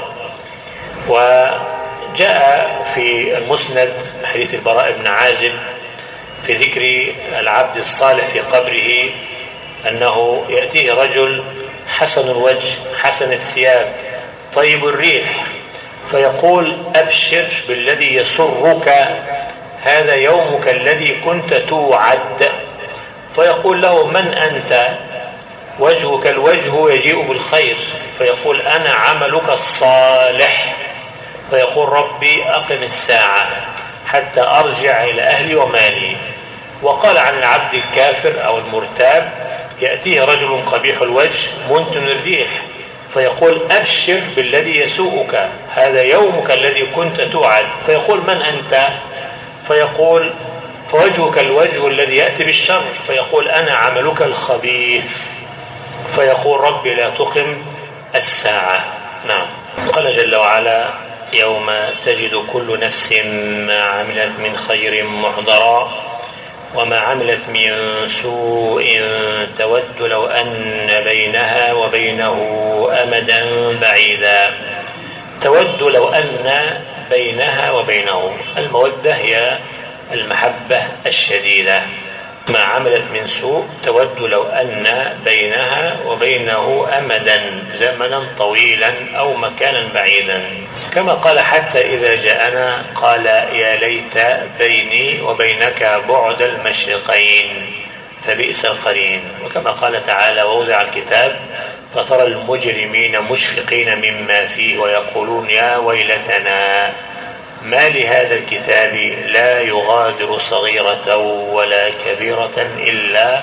وجاء في المسند حديث البراء بن عازب في ذكر العبد الصالح في قبره أنه يأتيه رجل حسن الوجه حسن الثياب طيب الريح، فيقول: أبشر بالذي يسرك، هذا يومك الذي كنت توعد. فيقول له: من أنت؟ وجهك الوجه يجيء بالخير. فيقول: أنا عملك الصالح. فيقول: ربي أقم الساعة حتى أرجع إلى أهلي ومالي. وقال عن العبد الكافر أو المرتاب: يأتيه رجل قبيح الوجه منتن الريح، فيقول: أبشر بالذي يسوءك، هذا يومك الذي كنت توعد. فيقول: من أنت؟ فيقول: فوجهك الوجه الذي يأتي بالشر. فيقول: أنا عملك الخبيث. فيقول: ربي لا تقم الساعة. نعم. قال جل وعلا: يوم تجد كل نفس ما عملت من خير محضرا وما عملت من سوء تود لو أن بينها وبينه أمدا بعيدا. تود لو أن بينها وبينه، المودة هي المحبة الشديدة. ما عملت من سوء تود لو أن بينها وبينه أمدا زمنا طويلا أو مكانا بعيدا. كما قال: حتى إذا جاءنا قال يا ليت بيني وبينك بعد المشرقين فبئس القرين. وكما قال تعالى: ووضع الكتاب فترى المجرمين مشفقين مما فيه ويقولون يا ويلتنا ما لهذا الكتاب لا يغادر صغيرة ولا كبيرة إلا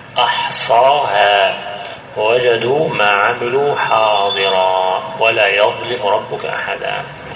أحصاها ووجدوا ما عملوا حاضرا ولا يظلم ربك أحدا.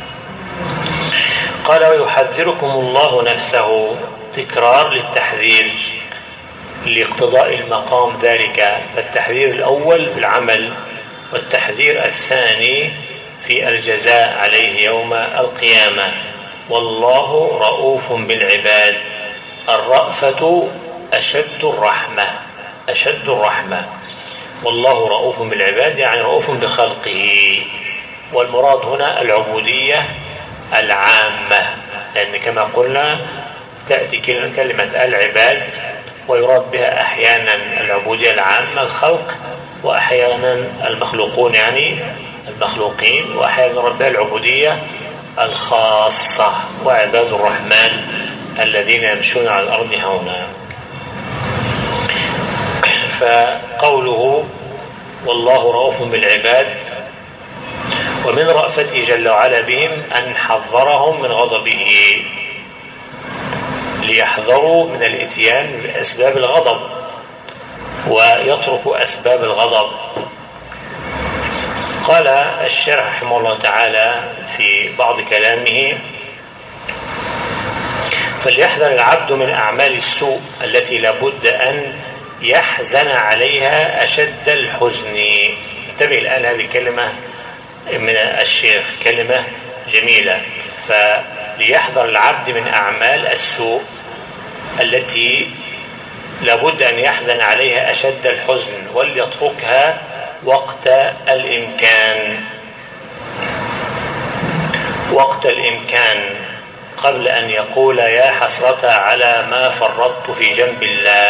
قال: ويحذركم الله نفسه، تكرار للتحذير لاقتضاء المقام ذلك. فالتحذير الأول في العمل، والتحذير الثاني في الجزاء عليه يوم القيامة. والله رؤوف بالعباد. الرأفة أشد الرحمة، أشد الرحمة. والله رؤوف بالعباد يعني رؤوف بخلقه. والمراد هنا العبودية العامة، لأن كما قلنا تأتي كلمة العباد ويراد بها أحيانا العبودية العامة الخلق، وأحيانا المخلوقون يعني المخلوقين، وأحيانا يراد بها العبودية الخاصة وعباد الرحمن الذين يمشون على الأرض هونا. فقوله والله رؤوف بالعباد، ومن رأفته جل وعلا بهم أن حذرهم من غضبه ليحذروا من الإتيان بأسباب الغضب ويتركوا أسباب الغضب. قال الشيخ رحمه الله تعالى في بعض كلامه: فليحذر العبد من أعمال السوء التي لابد أن يحزن عليها أشد الحزن. انتبه الآن، هذه كلمة من الشيخ كلمة جميلة. فليحذر العبد من أعمال السوء التي لابد أن يحزن عليها أشد الحزن وليتركها وقت الإمكان وقت الإمكان قبل أن يقول يا حسرة على ما فرطت في جنب الله.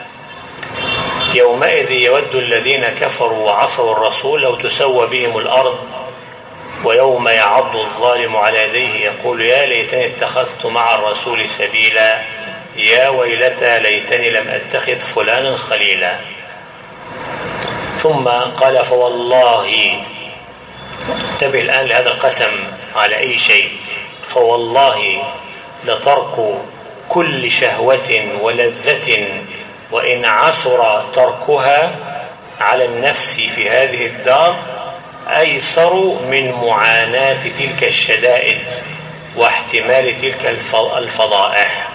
يومئذ يود الذين كفروا وعصوا الرسول لو تسوى بهم الأرض ويوم يعض الظالم على يديه يقول يا ليتني اتخذت مع الرسول سبيلا يا ويلتى ليتني لم أتخذ فلانا خليلا. ثم قال فوالله، انتبه الآن لهذا القسم على أي شيء، فوالله لترك كل شهوة ولذة وإن عسر تركها على النفس في هذه الدار أيسر من معاناة تلك الشدائد واحتمال تلك الفضائح.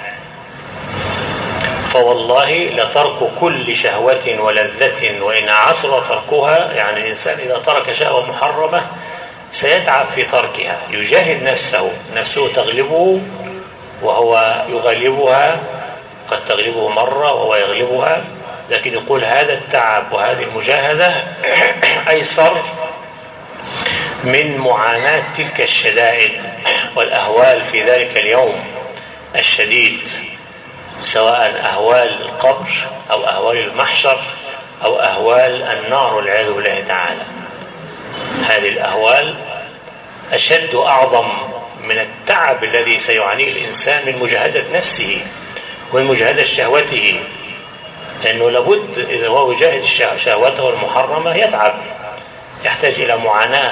فوالله لترك كل شهوة ولذة وإن عسر تركها، يعني الإنسان إذا ترك شهوة محرمة سيتعب في تركها، يجاهد نفسه، نفسه تغلبه وهو يغلبها، قد تغلبه مرة وهو يغلبها، لكن يقول هذا التعب وهذه المجاهدة أيسر من معاناة تلك الشدائد والأهوال في ذلك اليوم الشديد، سواء أهوال القبر أو أهوال المحشر أو أهوال النار والعياذ بالله تعالى. هذه الأهوال أشد أعظم من التعب الذي سيعانيه الإنسان من مجاهدة نفسه ومن مجاهدة شهوته، لأنه لابد إذا هو يجاهد شهوته المحرمة يتعب، يحتاج إلى معاناة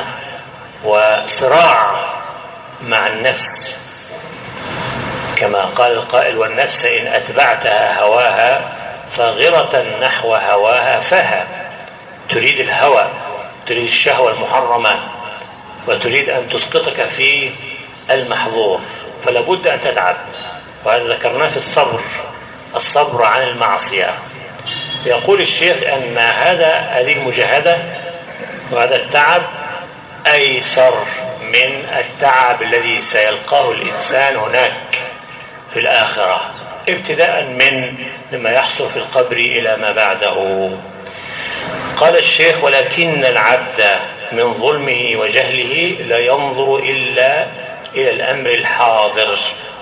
وصراع مع النفس، كما قال القائل والنفس إن أتبعتها هواها فاغرة نحو هواها فها. تريد الهوى، تريد الشهوة المحرمة وتريد أن تسقطك في المحظور، فلابد أن تتعب. وهذا ذكرناه في الصبر، الصبر عن المعصية. يقول الشيخ أن هذا هذه المجاهدة وهذا التعب أيسر من التعب الذي سيلقاه الإنسان هناك في الآخرة، ابتداء من مما يحصل في القبر إلى ما بعده. قال الشيخ ولكن العبد من ظلمه وجهله لا ينظر إلا إلى الأمر الحاضر،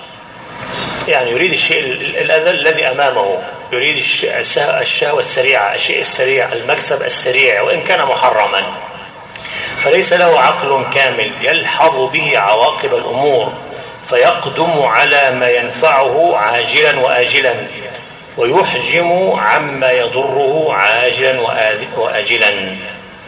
يعني يريد الشيء الذي أمامه، يريد الشهوة السريعة، الشيء السريع، المكسب السريع وإن كان محرما، فليس له عقل كامل يلحظ به عواقب الأمور فيقدم على ما ينفعه عاجلا وآجلا ويحجم عما يضره عاجلا وآجلا.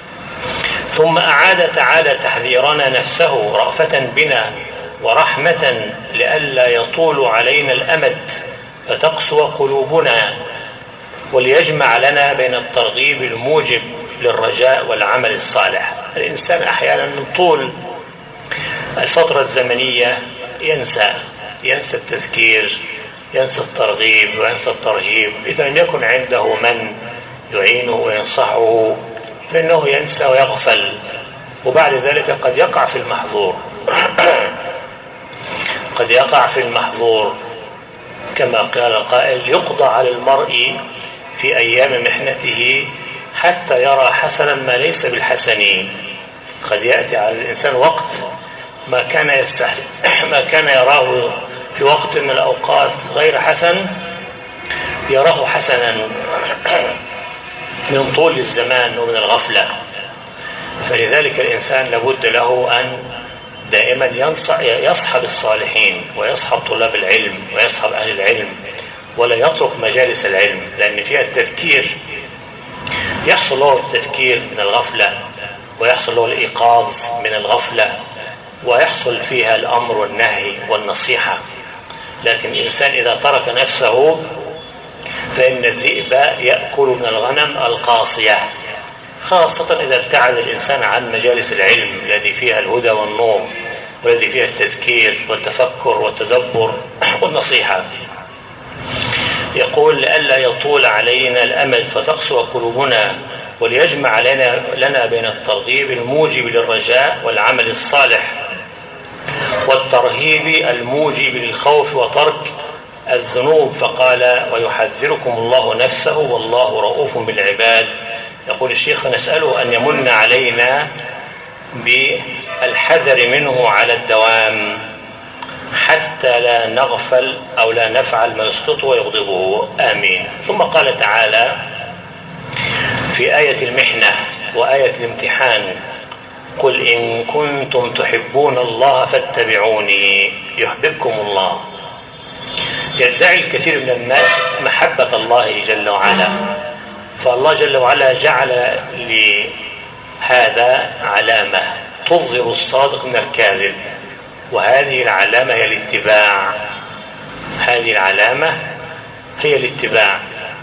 ثم أعاد تعالى تحذيرنا نفسه رأفة بنا ورحمة لئلا يطول علينا الأمد فتقسو قلوبنا، وليجمع لنا بين الترغيب الموجب للرجاء والعمل الصالح. الإنسان أحيانا من طول الفترة الزمنية ينسى ينسى التذكير، ينسى الترغيب وينسى الترهيب. إذا لم يكن عنده من يعينه وينصحه فإنه ينسى ويغفل، وبعد ذلك قد يقع في المحظور قد يقع في المحظور كما قال القائل يقضى على المرء في أيام محنته حتى يرى حسنا ما ليس بالحسن. قد يأتي على الإنسان وقت ما كان يستحسن ما كان يراه في وقت من الأوقات غير حسن يراه حسنا من طول الزمان ومن الغفلة. فلذلك الإنسان لابد له أن دائما يصحب الصالحين ويصحب طلاب العلم ويصحب أهل العلم، ولا يترك مجالس العلم، لأن فيها التذكير، يحصل له التذكير من الغفلة ويحصل له الإيقاظ من الغفلة ويحصل فيها الأمر والنهي والنصيحة. لكن الإنسان إذا ترك نفسه فإن الذئب يأكل من الغنم القاصية، خاصة إذا ابتعد الإنسان عن مجالس العلم الذي فيها الهدى والنور والذي فيها التذكير والتفكر والتدبر والنصيحة. يقول لئلا يطول علينا الأمد فتقسو قلوبنا وليجمع لنا, لنا بين الترغيب الموجب للرجاء والعمل الصالح والترهيب الموجب للخوف وترك الذنوب فقال ويحذركم الله نفسه والله رؤوف بالعباد. يقول الشيخ نسأله أن يمن علينا بالحذر منه على الدوام حتى لا نغفل أو لا نفعل ما يسقطه ويغضبه، آمين. ثم قال تعالى في آية المحنة وآية الامتحان قل إن كنتم تحبون الله فاتبعوني يحببكم الله. يدعي الكثير من الناس محبة الله جل وعلا، فالله جل وعلا جعل لهذا علامة تظهر الصادق من الكاذب، وهذه العلامة هي الاتباع. هذه العلامة هي الاتباع.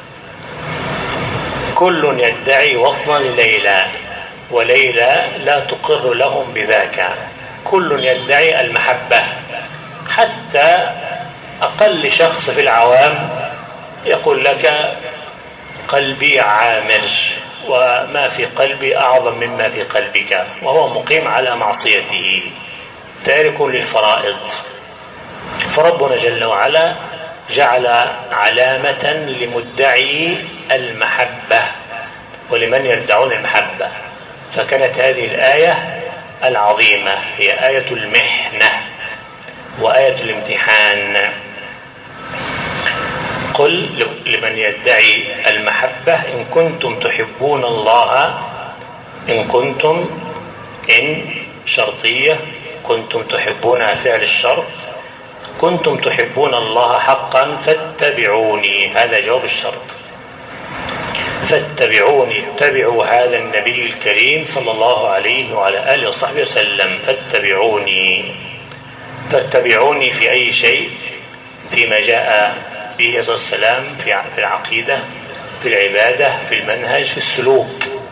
كل يدعي وصلا لليلى وليلى لا تقر لهم بذاك. كل يدعي المحبة، حتى أقل شخص في العوام يقول لك قلبي عامر وما في قلبي أعظم مما في قلبك، وهو مقيم على معصيته تارك للفرائض. فربنا جل وعلا جعل علامة لمدعي المحبة ولمن يدعون المحبة، فكانت هذه الآية العظيمة هي آية المحنة وآية الامتحان. قل لمن يدعي المحبة إن كنتم تحبون الله، إن كنتم إن شرطية، كنتم تحبون فعل الشرط، كنتم تحبون الله حقا فاتبعوني، هذا جواب الشرط. فاتبعوني، اتبعوا هذا النبي الكريم صلى الله عليه وعلى آله وصحبه وسلم. فاتبعوني، فاتبعوني في أي شيء؟ فيما جاء به صلى الله عليه وسلم في العقيدة، في العبادة، في المنهج، في السلوك.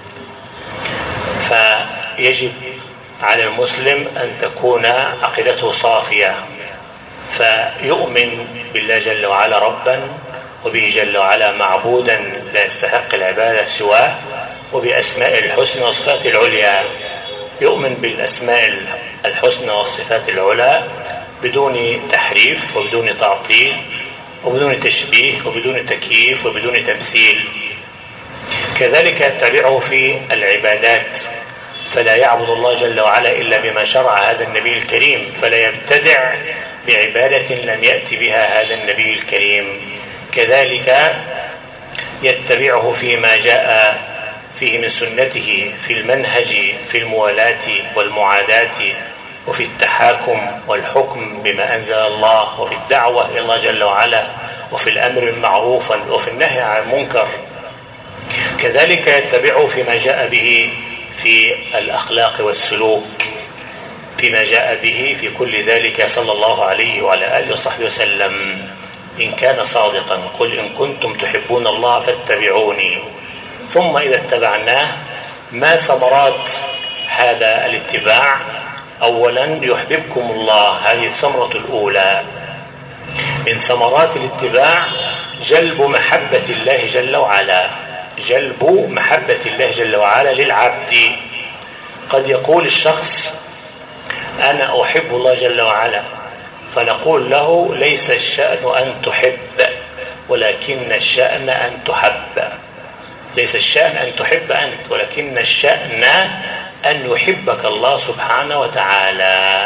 فيجب على المسلم أن تكون عقيدته صافية، فيؤمن بالله جل وعلا ربا، وبه جل وعلا معبودا لا يستحق العبادة سواه، وبأسماء الحسنى والصفات العليا. يؤمن بالأسماء الحسنى والصفات العلى بدون تحريف وبدون تعطيل وبدون تشبيه وبدون تكييف وبدون تمثيل. كذلك يتبعه في العبادات، فلا يعبد الله جل وعلا إلا بما شرع هذا النبي الكريم، فلا يبتدع بعبادة لم يأتي بها هذا النبي الكريم. كذلك يتبعه فيما جاء فيه من سنته في المنهج، في الموالاة والمعاداة، وفي التحاكم والحكم بما أنزل الله، وفي الدعوة إلى الله جل وعلا، وفي الأمر المعروف وفي النهي عن المنكر. كذلك يتبعه فيما جاء به في الأخلاق والسلوك، فيما جاء به في كل ذلك صلى الله عليه وعلى آله وصحبه وسلم إن كان صادقا. قل إن كنتم تحبون الله فاتبعوني. ثم إذا اتبعناه ما ثمرات هذا الاتباع؟ أولا يحببكم الله، هذه الثمرة الأولى. من ثمرات الاتباع جلب محبة الله جل وعلا، جلب محبة الله جل وعلا للعبد. قد يقول الشخص أنا أحب الله جل وعلا، فنقول له ليس الشأن أن تحب ولكن الشأن أن تحب. ليس الشأن أن تحب أنت، ولكن الشأن أن يحبك الله سبحانه وتعالى.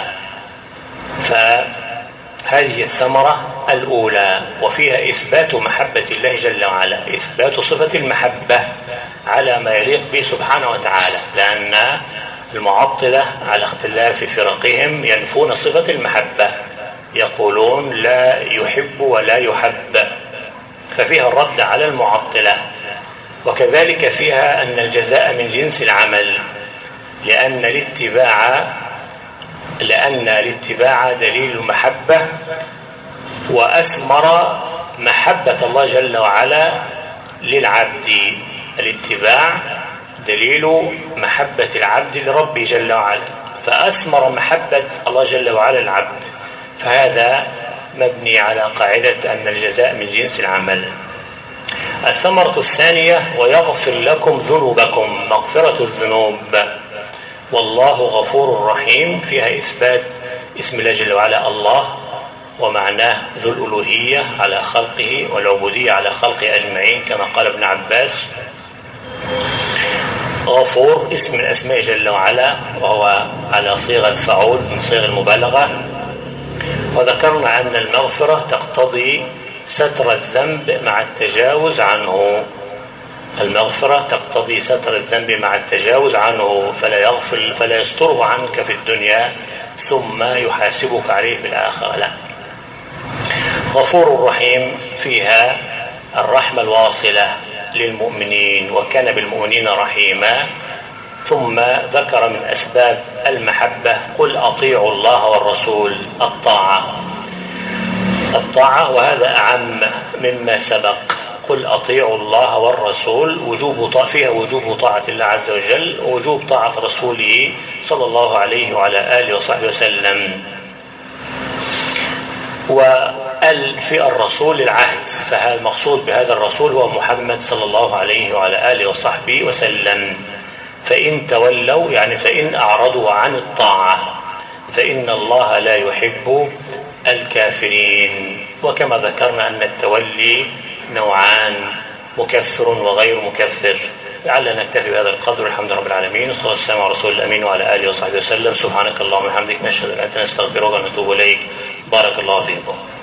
فهذه الثمرة الأولى، وفيها إثبات محبة الله جل وعلا، إثبات صفة المحبة على ما يليق به سبحانه وتعالى، لأن المعطلة على اختلاف فرقهم ينفون صفة المحبة، يقولون لا يحب ولا يحب، ففيها الرد على المعطلة. وكذلك فيها أن الجزاء من جنس العمل، لأن الاتباع لأن الاتباع دليل المحبة، وأثمر محبة الله جل وعلا للعبد. الاتباع دليل محبة العبد لربه جل وعلا، فأثمر محبة الله جل وعلا للعبد، فهذا مبني على قاعدة أن الجزاء من جنس العمل. الثمرة الثانية ويغفر لكم ذنوبكم، مغفرة الذنوب، والله غفور رحيم، فيها إثبات اسم الله جل وعلا الله، ومعناه ذو الألوهية على خلقه والعبودية على خلقه أجمعين كما قال ابن عباس. غفور اسم من أسماء جل وعلا وهو على صيغة فعول من صيغ المبالغة. وذكرنا أن المغفرة تقتضي ستر الذنب مع التجاوز عنه. المغفرة تقتضي ستر الذنب مع التجاوز عنه، فلا يغفر فلا يستره عنك في الدنيا ثم يحاسبك عليه في الآخرة، لا. غفور رحيم فيها الرحمة الواصلة للمؤمنين وكان بالمؤمنين رحيما. ثم ذكر من أسباب المحبة قل أطيعوا الله والرسول، الطاعة الطاعة وهذا أعم مما سبق. قل أطيعوا الله والرسول وجوب فيها وجوب طاعة الله عز وجل ووجوب طاعة رسوله صلى الله عليه وعلى آله وصحبه وسلم. وال في الرسول العهد، فهذا المقصود بهذا الرسول هو محمد صلى الله عليه وعلى آله وصحبه وسلم. فإن تولوا يعني فإن أعرضوا عن الطاعة فإن الله لا يحب الكافرين. وكما ذكرنا أن التولي نوعان، مكفر وغير مكفر. لعلنا نكتفي بهذا القدر. الحمد لله رب العالمين، والصلاة والسلام على رسول الأمين وعلى آله وصحبه وسلم. سبحانك اللهم وبحمدك، نشهد أن لا إله إلا أنت، نستغفرك ونتوب إليك. بارك الله فيكم.